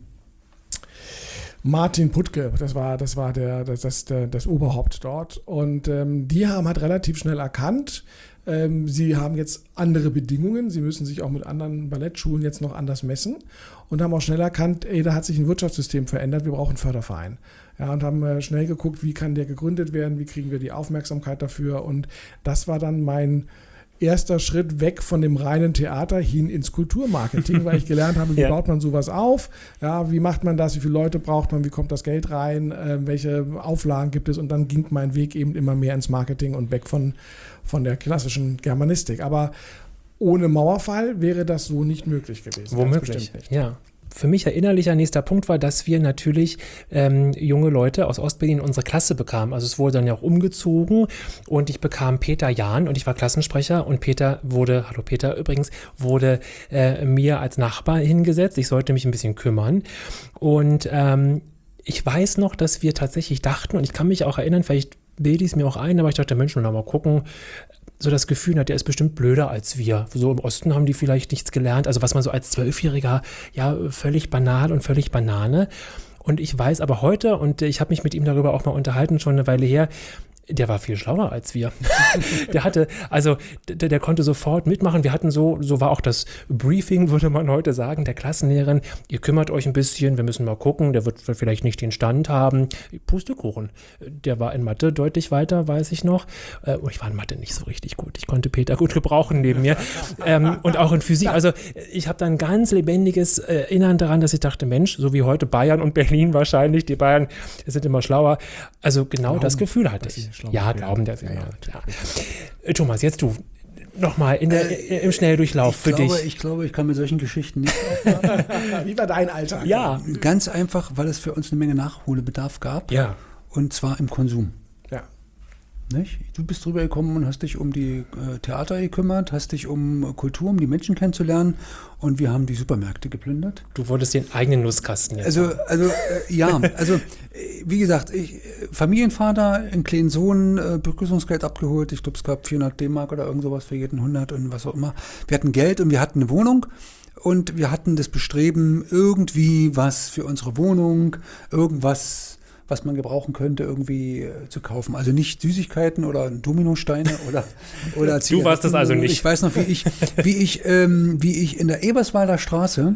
Martin Puttke, das war, das war der, das, das, der, das Oberhaupt dort. Und ähm, die haben halt relativ schnell erkannt, ähm, sie haben jetzt andere Bedingungen, sie müssen sich auch mit anderen Ballettschulen jetzt noch anders messen und haben auch schnell erkannt, ey, da hat sich ein Wirtschaftssystem verändert, wir brauchen einen Förderverein. Ja, und haben äh, schnell geguckt, wie kann der gegründet werden, wie kriegen wir die Aufmerksamkeit dafür. Und das war dann mein erster Schritt weg von dem reinen Theater hin ins Kulturmarketing, weil ich gelernt habe, wie ja. baut man sowas auf, ja, wie macht man das, wie viele Leute braucht man, wie kommt das Geld rein, äh, welche Auflagen gibt es und dann ging mein Weg eben immer mehr ins Marketing und weg von, von der klassischen Germanistik. Aber ohne Mauerfall wäre das so nicht möglich gewesen. Womöglich, nicht. ja. für mich ein innerlicher nächster Punkt war, dass wir natürlich ähm, junge Leute aus Ostberlin in unsere Klasse bekamen. Also es wurde dann ja auch umgezogen und ich bekam Peter Jahn und ich war Klassensprecher und Peter wurde, hallo Peter übrigens, wurde äh, mir als Nachbar hingesetzt. Ich sollte mich ein bisschen kümmern und ähm, ich weiß noch, dass wir tatsächlich dachten und ich kann mich auch erinnern, vielleicht bilde ich es mir auch ein, aber ich dachte, Mensch, noch mal gucken, so das Gefühl hat, der ist bestimmt blöder als wir. So im Osten haben die vielleicht nichts gelernt. Also was man so als Zwölfjähriger, ja, völlig banal und völlig Banane. Und ich weiß aber heute, und ich habe mich mit ihm darüber auch mal unterhalten, schon eine Weile her, der war viel schlauer als wir. Der hatte, also der, der konnte sofort mitmachen. Wir hatten so, so war auch das Briefing, würde man heute sagen, der Klassenlehrerin. Ihr kümmert euch ein bisschen, wir müssen mal gucken, der wird vielleicht nicht den Stand haben. Pustekuchen. Der war in Mathe deutlich weiter, weiß ich noch. Und ich war in Mathe nicht so richtig gut. Ich konnte Peter gut gebrauchen neben mir. ähm, und auch in Physik. Also ich habe da ein ganz lebendiges Erinnern daran, dass ich dachte, Mensch, so wie heute Bayern und Berlin wahrscheinlich, die Bayern sind immer schlauer. Also genau Glauben, das Gefühl hatte ich. Ja, glauben der ja, ja, ja. Thomas, jetzt du nochmal äh, im Schnelldurchlauf für glaube, dich. Ich glaube, ich kann mit solchen Geschichten nicht. Wie war dein Alltag? Ja. Ganz einfach, weil es für uns eine Menge Nachholbedarf gab. Ja. Und zwar im Konsum. Ja. Nicht? Du bist drüber gekommen und hast dich um die äh, Theater gekümmert, hast dich um äh, Kultur, um die Menschen kennenzulernen und wir haben die Supermärkte geplündert. Du wolltest den eigenen Nusskasten jetzt Also, haben. also äh, ja, also äh, wie gesagt, ich, Familienvater, einen kleinen Sohn, äh, Begrüßungsgeld abgeholt, ich glaube es gab vierhundert D-Mark oder irgend sowas für jeden hundert und was auch immer. Wir hatten Geld und wir hatten eine Wohnung. Und wir hatten das Bestreben, irgendwie was für unsere Wohnung, irgendwas, was man gebrauchen könnte, irgendwie äh, zu kaufen. Also nicht Süßigkeiten oder Dominosteine oder oder Du warst das also nicht. Ich weiß noch, wie ich, wie ich, ähm, wie ich in der Eberswalder Straße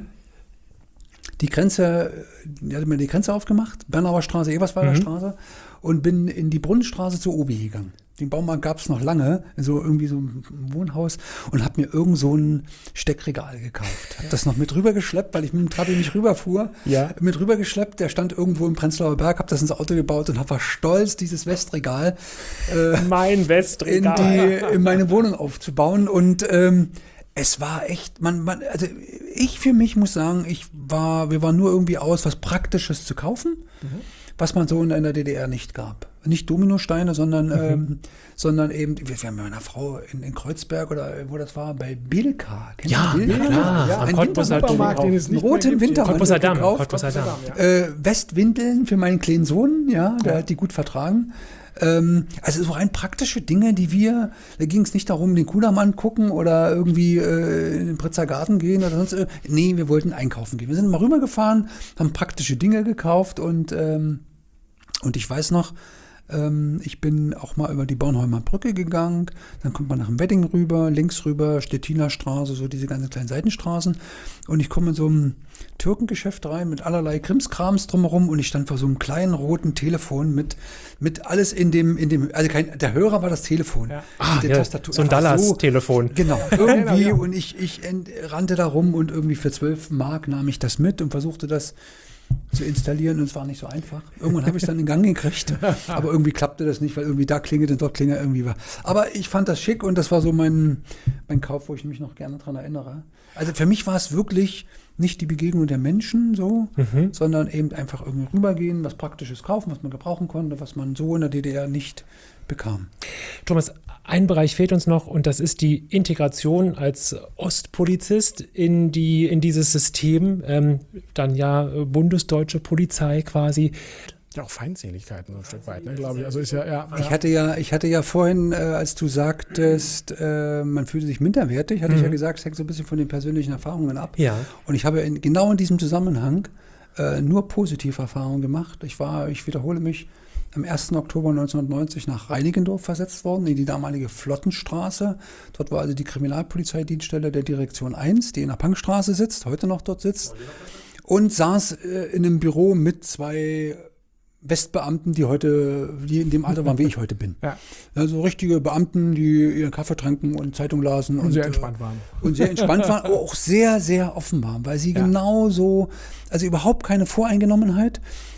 die Grenze, die hat mir die Grenze aufgemacht, Bernauer Straße, Eberswalder mhm. Straße, und bin in die Brunnenstraße zu Obi gegangen. Den Baumarkt gab es noch lange, so irgendwie so ein Wohnhaus, und habe mir irgend so ein Steckregal gekauft. Habe das noch mit rübergeschleppt, weil ich mit dem Trabi nicht rüberfuhr. Ja. Mit rübergeschleppt, der stand irgendwo im Prenzlauer Berg, habe das ins Auto gebaut und war stolz, dieses Westregal äh, mein Westregal in, die, in meine Wohnung aufzubauen. Und ähm, es war echt, man, man, also ich für mich muss sagen, ich war, wir waren nur irgendwie aus, was Praktisches zu kaufen, mhm. was man so in der D D R nicht gab. Nicht Dominosteine, sondern, mhm. ähm, sondern eben, wir waren mit meiner Frau in, in Kreuzberg oder wo das war, bei Bilka. Kennt ja, Bilka? Klar. Ja, ein Wintersupermarkt, den es nicht mehr roten gibt. Wintermantel Damm, gekauft. Damm. Ja. Äh, Westwindeln für meinen kleinen Sohn, ja, der ja. hat die gut vertragen. Ähm, also so rein praktische Dinge, die wir, da ging es nicht darum, den Kudamm angucken oder irgendwie äh, in den Pritzer Garten gehen oder sonst irgendwas. Nee, wir wollten einkaufen gehen. Wir sind mal rübergefahren, haben praktische Dinge gekauft und, ähm, und ich weiß noch, ähm, ich bin auch mal über die Bornholmer Brücke gegangen, dann kommt man nach dem Wedding rüber, links rüber, Stettiner Straße, so diese ganzen kleinen Seitenstraßen, und ich komme in so einem Türkengeschäft rein mit allerlei Krimskrams drumherum und ich stand vor so einem kleinen roten Telefon mit, mit alles in dem, in dem, also kein, der Hörer war das Telefon. Ja. Ah, ja, so ein Dallas-Telefon. So, genau, irgendwie, und ich, ich rannte da rum und irgendwie für zwölf Mark nahm ich das mit und versuchte das zu installieren, und es war nicht so einfach. Irgendwann habe ich es dann in Gang gekriegt, aber irgendwie klappte das nicht, weil irgendwie da klingelt und dort klingelt irgendwie war. Aber ich fand das schick und das war so mein, mein Kauf, wo ich mich noch gerne dran erinnere. Also für mich war es wirklich nicht die Begegnung der Menschen so, mhm. sondern eben einfach irgendwie rübergehen, was Praktisches kaufen, was man gebrauchen konnte, was man so in der D D R nicht bekam. Thomas, ein Bereich fehlt uns noch, und das ist die Integration als Ostpolizist in, die, in dieses System, ähm, dann ja bundesdeutsche Polizei quasi. Ja, auch Feindseligkeiten so ein Stück weit, ne, glaube ich. Also ist ja, ja, ich hatte ja, ich hatte ja vorhin, äh, als du sagtest, äh, man fühlte sich minderwertig, hatte mhm. ich ja gesagt, es hängt so ein bisschen von den persönlichen Erfahrungen ab. Ja. Und ich habe in, genau in diesem Zusammenhang äh, nur positive Erfahrungen gemacht. Ich war, ich wiederhole mich, am ersten Oktober neunzehnhundertneunzig nach Reinickendorf versetzt worden, in die damalige Flottenstraße. Dort war also die Kriminalpolizeidienststelle der Direktion eins, die in der Punkstraße sitzt, heute noch dort sitzt, und saß äh, in einem Büro mit zwei Westbeamten, die heute, die in dem Alter waren, wie ich heute bin. Ja. Also richtige Beamten, die ihren Kaffee tranken und Zeitung lasen. Und, und sehr entspannt waren. Und sehr entspannt waren, aber auch sehr, sehr offen waren, weil sie ja. genauso, also überhaupt keine Voreingenommenheit,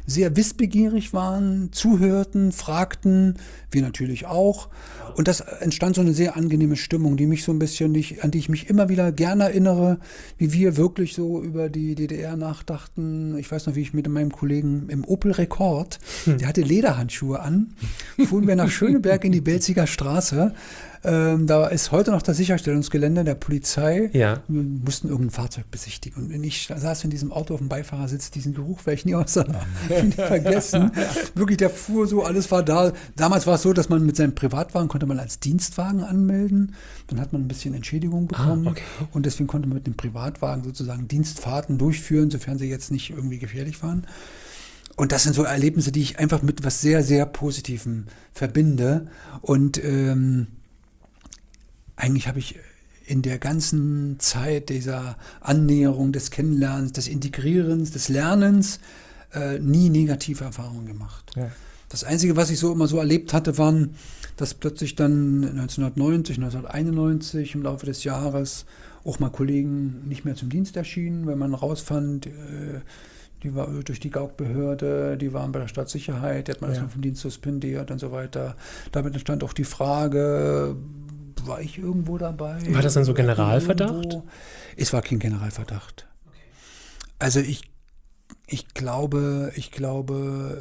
sehr wissbegierig waren, zuhörten, fragten, wir natürlich auch. Und das entstand so eine sehr angenehme Stimmung, die mich so ein bisschen, nicht, an die ich mich immer wieder gerne erinnere, wie wir wirklich so über die D D R nachdachten. Ich weiß noch, wie ich mit meinem Kollegen im Opel Rekord, hm. der hatte Lederhandschuhe an, fuhren wir nach Schöneberg in die Belziger Straße. Ähm, da ist heute noch das Sicherstellungsgelände der Polizei. Ja. Wir mussten irgendein Fahrzeug besichtigen. Und ich saß in diesem Auto auf dem Beifahrersitz, diesen Geruch werde ich nie außer nie vergessen. Wirklich, der fuhr so, alles war da. Damals war es so, dass man mit seinem Privatwagen konnte man als Dienstwagen anmelden. Dann hat man ein bisschen Entschädigung bekommen. Ah, okay. Und deswegen konnte man mit dem Privatwagen sozusagen Dienstfahrten durchführen, sofern sie jetzt nicht irgendwie gefährlich waren. Und das sind so Erlebnisse, die ich einfach mit was sehr, sehr Positivem verbinde. Und ähm, eigentlich habe ich in der ganzen Zeit dieser Annäherung, des Kennenlernens, des Integrierens, des Lernens äh, nie negative Erfahrungen gemacht. Ja. Das Einzige, was ich so immer so erlebt hatte, waren, dass plötzlich dann neunzehnhundertneunzig, neunzehnhunderteinundneunzig im Laufe des Jahres auch mal Kollegen nicht mehr zum Dienst erschienen, weil man rausfand, äh, die war durch die Gauk-Behörde, die waren bei der Stadtsicherheit, die hat man ja. erstmal vom Dienst suspendiert und so weiter. Damit entstand auch die Frage, war ich irgendwo dabei? War das dann so Generalverdacht? Irgendwo? Es war kein Generalverdacht. Okay. Also ich, ich glaube, ich glaube,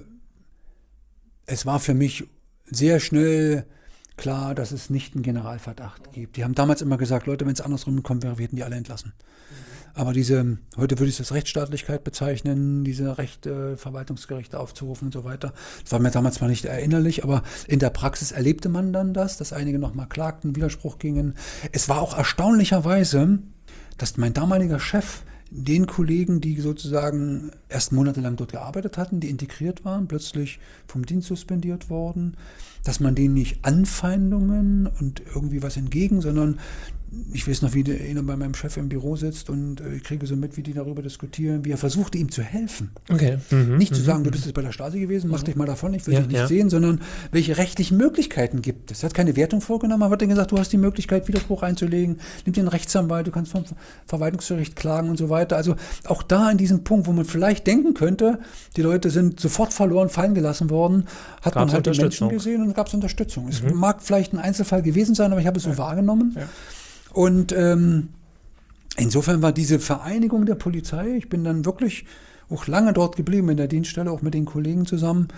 es war für mich sehr schnell klar, dass es nicht einen Generalverdacht gibt. Die haben damals immer gesagt, Leute, wenn es andersrum kommt, wir hätten die alle entlassen. Aber diese, heute würde ich das Rechtsstaatlichkeit bezeichnen, diese Rechte, Verwaltungsgerichte aufzurufen und so weiter. Das war mir damals zwar nicht erinnerlich, aber in der Praxis erlebte man dann das, dass einige nochmal klagten, Widerspruch gingen. Es war auch erstaunlicherweise, dass mein damaliger Chef den Kollegen, die sozusagen erst monatelang dort gearbeitet hatten, die integriert waren, plötzlich vom Dienst suspendiert worden, dass man denen nicht Anfeindungen und irgendwie was entgegen, sondern ich weiß noch, wie einer bei meinem Chef im Büro sitzt und ich kriege so mit, wie die darüber diskutieren, wie er versuchte, ihm zu helfen. Okay. Mhm. Nicht zu mhm. sagen, du bist jetzt bei der Stasi gewesen, mach dich mal davon, ich will ja, dich nicht ja. sehen, sondern welche rechtlichen Möglichkeiten gibt es? Er hat keine Wertung vorgenommen, aber hat dann gesagt, du hast die Möglichkeit, Widerspruch einzulegen, nimm dir einen Rechtsanwalt, du kannst vom Verwaltungsgericht klagen und so weiter. Also auch da in diesem Punkt, wo man vielleicht denken könnte, die Leute sind sofort verloren, fallen gelassen worden, hat gab's man halt die Menschen gesehen und gab es Unterstützung. Mhm. Es mag vielleicht ein Einzelfall gewesen sein, aber ich habe es so ja. wahrgenommen. Ja. Und ähm, insofern war diese Vereinigung der Polizei, ich bin dann wirklich auch lange dort geblieben in der Dienststelle, auch mit den Kollegen zusammen,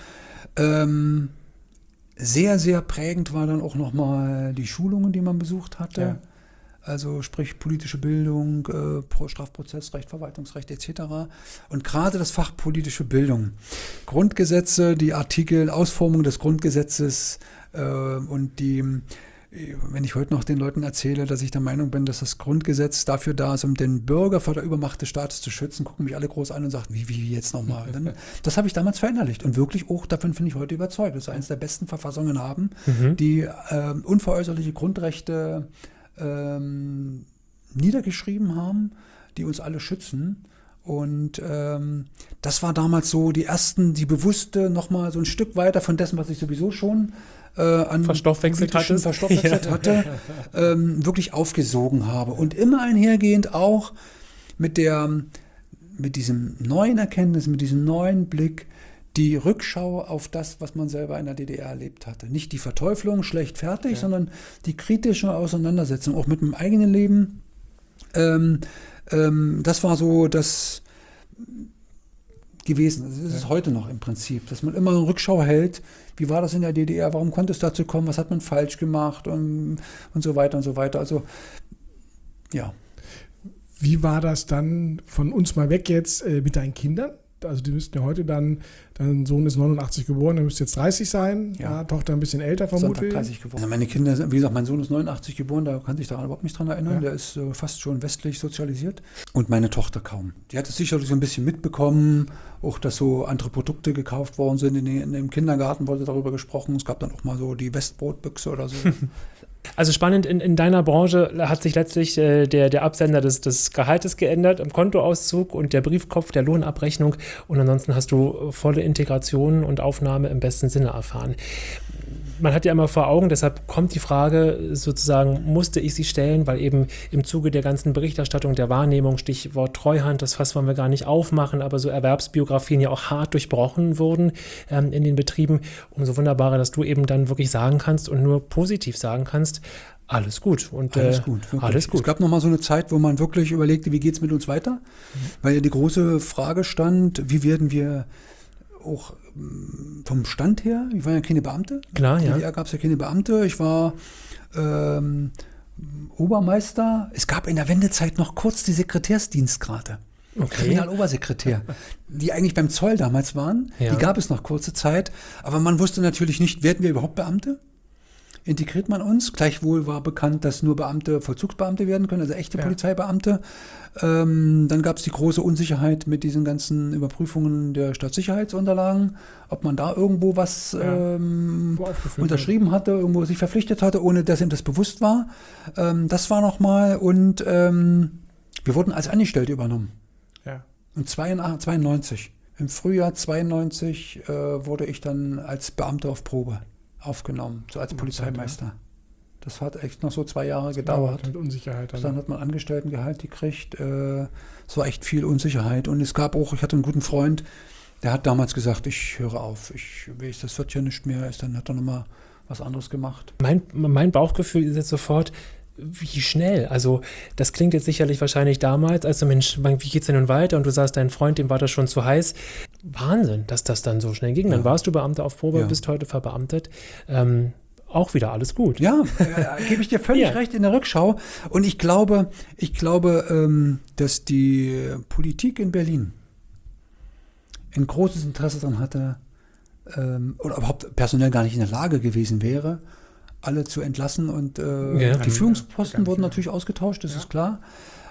ähm, sehr, sehr prägend war dann auch nochmal die Schulungen, die man besucht hatte. Ja. Also sprich politische Bildung, äh, Strafprozessrecht, Verwaltungsrecht et cetera. Und gerade das Fach politische Bildung. Grundgesetze, die Artikel, Ausformung des Grundgesetzes äh, und die... Wenn ich heute noch den Leuten erzähle, dass ich der Meinung bin, dass das Grundgesetz dafür da ist, um den Bürger vor der Übermacht des Staates zu schützen, gucken mich alle groß an und sagen, wie, wie jetzt nochmal? Das habe ich damals verinnerlicht und wirklich auch, davon bin ich heute überzeugt, dass wir eines der besten Verfassungen haben, mhm. die äh, unveräußerliche Grundrechte ähm, niedergeschrieben haben, die uns alle schützen. Und ähm, das war damals so die ersten, die bewusste nochmal so ein Stück weiter von dessen, was ich sowieso schon äh, an verstoffwechselt, verstoffwechselt ja. hatte, ähm, wirklich aufgesogen habe. Und immer einhergehend auch mit der, mit diesem neuen Erkenntnis, mit diesem neuen Blick, die Rückschau auf das, was man selber in der D D R erlebt hatte. Nicht die Verteuflung, schlecht, fertig, ja. sondern die kritische Auseinandersetzung, auch mit dem eigenen Leben. Ähm, ähm, das war so das gewesen. Das ist es ja. heute noch im Prinzip, dass man immer eine Rückschau hält. Wie war das in der D D R? Warum konnte es dazu kommen? Was hat man falsch gemacht? Und, und so weiter und so weiter. Also, ja. Wie war das dann von uns mal weg jetzt äh, mit deinen Kindern? Also die müssten ja heute dann, dein Sohn ist neunundachtzig geboren, der müsste jetzt dreißig sein, ja. Ja, Tochter ein bisschen älter vermutlich. Sonntag dreißig geworden. Also meine Kinder, wie gesagt, mein Sohn ist neunundachtzig geboren, da kann sich daran überhaupt nicht dran erinnern, ja. Der ist äh, fast schon westlich sozialisiert. Und meine Tochter kaum. Die hat es sicherlich so ein bisschen mitbekommen, auch dass so andere Produkte gekauft worden sind. In, den, in dem Kindergarten wurde darüber gesprochen, es gab dann auch mal so die Westbrotbüchse oder so. Also spannend, in, in deiner Branche hat sich letztlich äh, der, der Absender des, des Gehaltes geändert, im Kontoauszug und der Briefkopf der Lohnabrechnung und ansonsten hast du volle Integration und Aufnahme im besten Sinne erfahren. man hat ja immer vor Augen, deshalb kommt die Frage sozusagen, musste ich sie stellen, weil eben im Zuge der ganzen Berichterstattung, der Wahrnehmung, Stichwort Treuhand, das Fass wollen wir gar nicht aufmachen, aber so Erwerbsbiografien ja auch hart durchbrochen wurden ähm, in den Betrieben. Umso wunderbarer, dass du eben dann wirklich sagen kannst und nur positiv sagen kannst, alles gut. Und, alles äh, gut, wirklich. Alles gut. Es gab noch mal so eine Zeit, wo man wirklich überlegte, wie geht es mit uns weiter? Mhm. Weil ja die große Frage stand, wie werden wir auch vom Stand her, ich war ja keine Beamte. Klar, ja. Da gab es ja keine Beamte. Ich war ähm, Obermeister. Es gab in der Wendezeit noch kurz die Sekretärsdienstgrade. Okay. Kriminalobersekretär, die eigentlich beim Zoll damals waren. Ja. Die gab es noch kurze Zeit. Aber man wusste natürlich nicht, werden wir überhaupt Beamte? Integriert man uns? Gleichwohl war bekannt, dass nur Beamte Vollzugsbeamte werden können, also echte ja. Polizeibeamte. Ähm, dann gab es die große Unsicherheit mit diesen ganzen Überprüfungen der Staatssicherheitsunterlagen, ob man da irgendwo was ja. ähm, unterschrieben hatte, irgendwo sich verpflichtet hatte, ohne dass ihm das bewusst war. Ähm, das war nochmal und ähm, wir wurden als Angestellte übernommen. Ja. Und zweiundneunzig, im Frühjahr zweiundneunzig äh, wurde ich dann als Beamter auf Probe aufgenommen, so als Polizeimeister. Das hat echt noch so zwei Jahre gedauert. Mit Unsicherheit. Dann. dann hat man Angestelltengehalt gekriegt. Äh, es war echt viel Unsicherheit. Und es gab auch, ich hatte einen guten Freund, der hat damals gesagt, ich höre auf, ich weiß, das wird ja nicht mehr. Dann hat er nochmal was anderes gemacht. Mein, mein Bauchgefühl ist jetzt sofort, wie schnell? Also das klingt jetzt sicherlich wahrscheinlich damals, als du, Mensch, wie geht's denn nun weiter? Und du sagst, dein Freund, dem war das schon zu heiß. Wahnsinn, dass das dann so schnell ging. Dann ja. warst du Beamter auf Probe, ja. bist heute verbeamtet. Ähm, auch wieder alles gut. Ja, äh, gebe ich dir völlig ja. recht in der Rückschau. Und ich glaube, ich glaube, ähm, dass die Politik in Berlin ein großes Interesse daran hatte, ähm, oder überhaupt personell gar nicht in der Lage gewesen wäre, alle zu entlassen und äh, ja. die Führungsposten wurden natürlich ausgetauscht, das ja. ist klar.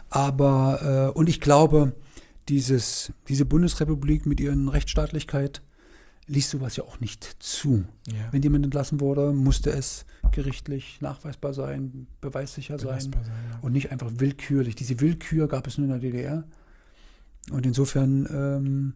Aber, äh, und ich glaube, dieses, diese Bundesrepublik mit ihren Rechtsstaatlichkeit ließ sowas ja auch nicht zu. Ja. Wenn jemand entlassen wurde, musste es gerichtlich nachweisbar sein, beweissicher beweisbar sein, sein ja. und nicht einfach willkürlich. Diese Willkür gab es nur in der D D R. Und insofern, ähm,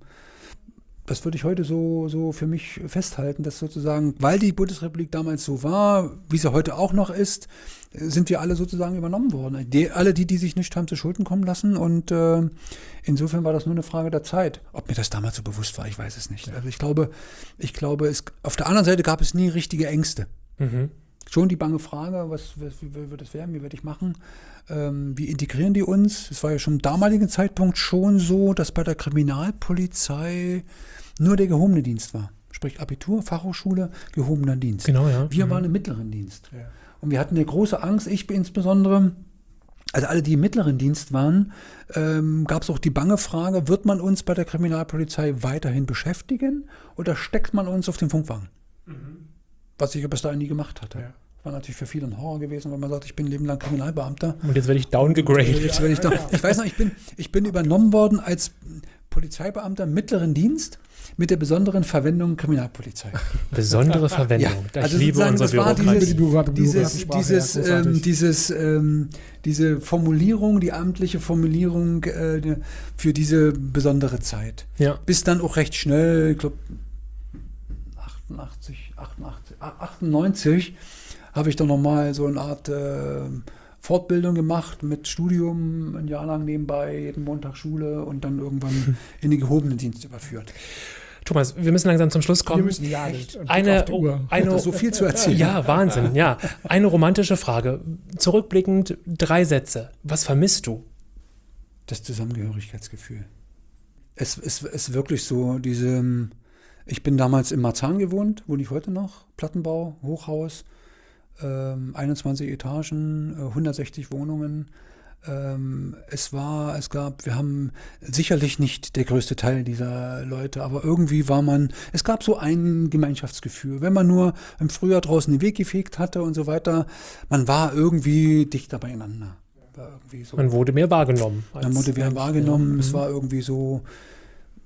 das würde ich heute so, so für mich festhalten, dass sozusagen, weil die Bundesrepublik damals so war, wie sie heute auch noch ist, sind wir alle sozusagen übernommen worden. Die, alle die, die sich nicht haben zu Schulden kommen lassen, und äh, insofern war das nur eine Frage der Zeit. Ob mir das damals so bewusst war, ich weiß es nicht. Also ich glaube, ich glaube, es, auf der anderen Seite gab es nie richtige Ängste. Mhm. Schon die bange Frage, was, was, wie wird das werden, wie werde ich machen, ähm, wie integrieren die uns? Es war ja schon im damaligen Zeitpunkt schon so, dass bei der Kriminalpolizei nur der gehobene Dienst war. Sprich Abitur, Fachhochschule, gehobener Dienst. Genau, ja. Wir mhm. waren im mittleren Dienst. Ja. Und wir hatten eine große Angst, ich insbesondere, also alle, die im mittleren Dienst waren, ähm, gab es auch die bange Frage, wird man uns bei der Kriminalpolizei weiterhin beschäftigen oder steckt man uns auf den Funkwagen? Mhm. Was ich bis dahin nie gemacht hatte. Ja. War natürlich für viele ein Horror gewesen, weil man sagt, ich bin ein Leben lang Kriminalbeamter. Und jetzt werde ich downgegradet. Jetzt werde ich, down. ich weiß noch, ich bin, ich bin übernommen worden als Polizeibeamter im mittleren Dienst mit der besonderen Verwendung Kriminalpolizei. Besondere Verwendung. Ja, also ich liebe unsere dieses, Bürokratie. Dieses, dieses, ja, ähm, dieses, ähm, diese Formulierung, die amtliche Formulierung äh, für diese besondere Zeit. Ja. Bis dann auch recht schnell, ich glaube achtundachtzig, achtundachtzig, achtundneunzig habe ich dann nochmal so eine Art äh, Fortbildung gemacht mit Studium, ein Jahr lang nebenbei, jeden Montag Schule und dann irgendwann in den gehobenen Dienst überführt. Thomas, wir müssen langsam zum Schluss kommen. Wir müssen ja nicht. Eine, eine, so viel zu erzählen. Ja, Wahnsinn, ja. Eine romantische Frage. Zurückblickend drei Sätze. Was vermisst du? Das Zusammengehörigkeitsgefühl. Es ist, ist wirklich so, diese, ich bin damals in Marzahn gewohnt, wohne ich heute noch, Plattenbau, Hochhaus, ähm, einundzwanzig Etagen, äh, hundertsechzig Wohnungen. Ähm, es war, es gab, wir haben sicherlich nicht der größte Teil dieser Leute, aber irgendwie war man, es gab so ein Gemeinschaftsgefühl. Wenn man nur im Frühjahr draußen den Weg gefegt hatte und so weiter, man war irgendwie dichter beieinander. War irgendwie so. Man wurde mehr wahrgenommen. Man wurde mehr wahrgenommen, ja. Es war irgendwie so,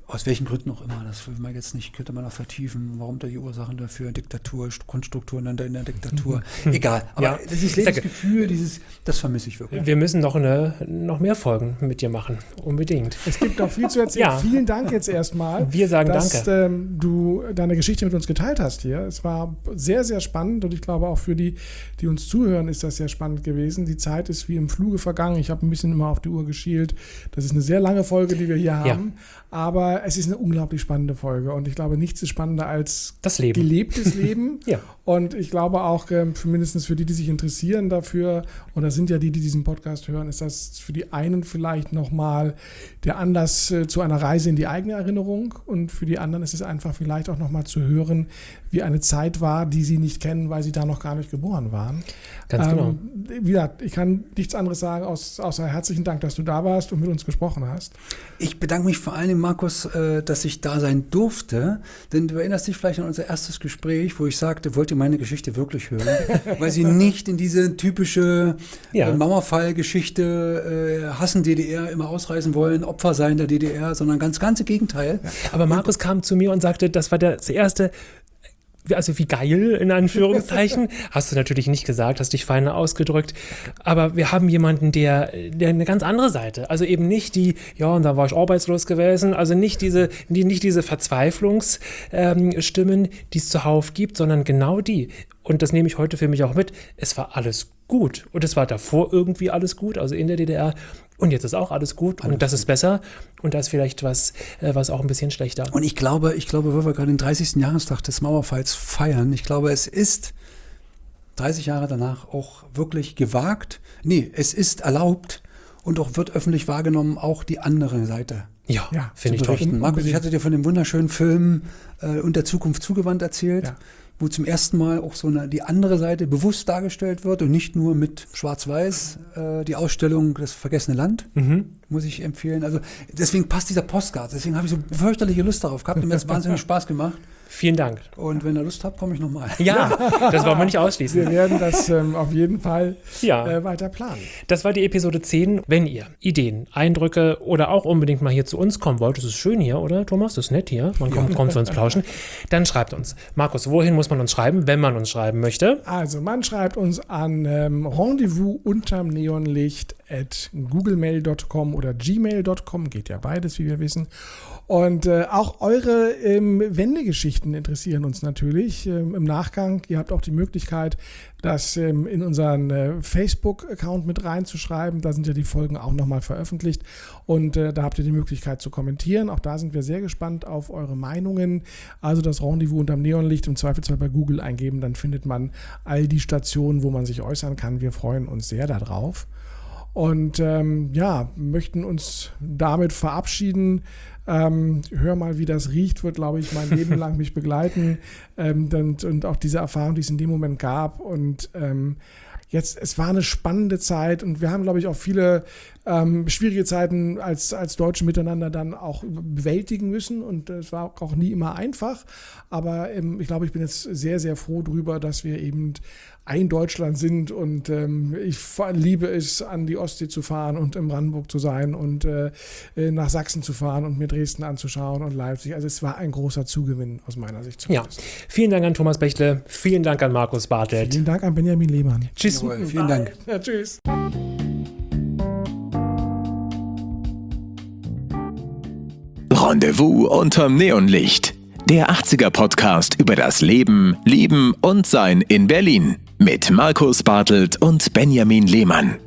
Aus welchen Gründen auch immer, das will man jetzt nicht, könnte man auch vertiefen, warum da die Ursachen dafür, Diktatur, Grundstrukturen in der, in der Diktatur, egal. Aber Ja. dieses Lebensgefühl, dieses, das vermisse ich wirklich. Wir müssen noch, eine, noch mehr Folgen mit dir machen, unbedingt. Es gibt noch viel zu erzählen. Ja. Vielen Dank jetzt erstmal, Wir sagen dass danke. ähm, du deine Geschichte mit uns geteilt hast hier. Es war sehr, sehr spannend und ich glaube auch für die, die uns zuhören, ist das sehr spannend gewesen. Die Zeit ist wie im Fluge vergangen. Ich habe ein bisschen immer auf die Uhr geschielt. Das ist eine sehr lange Folge, die wir hier haben. Ja. Aber es ist eine unglaublich spannende Folge und ich glaube, nichts ist spannender als Das Leben. gelebtes Leben. Ja. Und ich glaube auch, ähm, für mindestens für die, die sich interessieren dafür, und das sind ja die, die diesen Podcast hören, ist das für die einen vielleicht nochmal der Anlass äh, zu einer Reise in die eigene Erinnerung und für die anderen ist es einfach vielleicht auch nochmal zu hören, wie eine Zeit war, die sie nicht kennen, weil sie da noch gar nicht geboren waren. Ganz genau. Ähm, wie gesagt, ich kann nichts anderes sagen, aus, außer herzlichen Dank, dass du da warst und mit uns gesprochen hast. Ich bedanke mich vor allem, Markus, äh, dass ich da sein durfte, denn du erinnerst dich vielleicht an unser erstes Gespräch, wo ich sagte, wollt ihr meine Geschichte wirklich hören? Weil sie nicht in diese typische Ja. äh, Mauerfall-Geschichte äh, hassen D D R, immer ausreisen wollen, Opfer sein der D D R, sondern ganz ganze Gegenteil. Aber Markus kam zu mir und sagte, das war das erste, also wie geil, in Anführungszeichen. Hast du natürlich nicht gesagt, hast dich feiner ausgedrückt. Aber wir haben jemanden, der, der eine ganz andere Seite, also eben nicht die, ja, und da war ich arbeitslos gewesen, also nicht diese, die, nicht diese Verzweiflungsstimmen, die es zuhauf gibt, sondern genau die. Und das nehme ich heute für mich auch mit. Es war alles gut. Und es war davor irgendwie alles gut, also in der D D R. Und jetzt ist auch alles gut. Und das ist besser. Und da ist vielleicht was, äh, was auch ein bisschen schlechter. Und ich glaube, ich glaube, weil wir gerade den dreißigsten Jahrestag des Mauerfalls feiern, ich glaube, es ist dreißig Jahre danach auch wirklich gewagt. Nee, es ist erlaubt und auch wird öffentlich wahrgenommen, auch die andere Seite Ja, Ja, finde ich zu toll. berichten. Markus, ich hatte dir von dem wunderschönen Film äh, Und der Zukunft zugewandt erzählt, Ja. wo zum ersten Mal auch so eine, die andere Seite bewusst dargestellt wird und nicht nur mit Schwarz-Weiß. Äh, die Ausstellung Das vergessene Land, muss ich empfehlen. Also deswegen passt dieser Postcard, deswegen habe ich so fürchterliche Lust darauf gehabt und mir hat es wahnsinnig Spaß gemacht. Vielen Dank. Und wenn ihr Lust habt, komme ich nochmal. Ja, das wollen wir nicht ausschließen. Wir werden das ähm, auf jeden Fall Ja. äh, weiter planen. Das war die Episode zehn. Wenn ihr Ideen, Eindrücke oder auch unbedingt mal hier zu uns kommen wollt, das ist schön hier, oder Thomas? Das ist nett hier. Man kommt, kommt zu uns plauschen. Dann schreibt uns. Markus, wohin muss man uns schreiben, wenn man uns schreiben möchte? Also man schreibt uns an ähm, rendezvous unterm Neonlicht at googlemail punkt com oder gmail punkt com, geht ja beides, wie wir wissen. Und äh, auch eure ähm, Wendegeschichten interessieren uns natürlich ähm, im Nachgang. Ihr habt auch die Möglichkeit, das ähm, in unseren äh, Facebook-Account mit reinzuschreiben. Da sind ja die Folgen auch nochmal veröffentlicht und äh, da habt ihr die Möglichkeit zu kommentieren. Auch da sind wir sehr gespannt auf eure Meinungen. Also das Rendezvous unterm Neonlicht im Zweifelsfall bei Google eingeben, dann findet man all die Stationen, wo man sich äußern kann. Wir freuen uns sehr darauf. Und ähm, ja, möchten uns damit verabschieden. Ähm, hör mal, wie das riecht, wird, glaube ich, mein Leben lang mich begleiten. Ähm, und, und auch diese Erfahrung, die es in dem Moment gab. Und ähm, jetzt, es war eine spannende Zeit und wir haben, glaube ich, auch viele ähm, schwierige Zeiten als, als Deutsche miteinander dann auch bewältigen müssen. Und es war auch nie immer einfach. Aber ähm, ich glaube, ich bin jetzt sehr, sehr froh drüber, dass wir eben ein Deutschland sind und ähm, ich liebe es, an die Ostsee zu fahren und in Brandenburg zu sein und äh, nach Sachsen zu fahren und mir Dresden anzuschauen und Leipzig. Also es war ein großer Zugewinn aus meiner Sicht Ja, zumindest. vielen Dank an Thomas Bechtle, vielen Dank an Markus Bartelt. Vielen Dank an Benjamin Lehmann. Tschüss. Jawohl, vielen Dank. Ja, tschüss. Rendezvous unterm Neonlicht. Der achtziger-Podcast über das Leben, Lieben und Sein in Berlin. Mit Markus Bartelt und Benjamin Lehmann.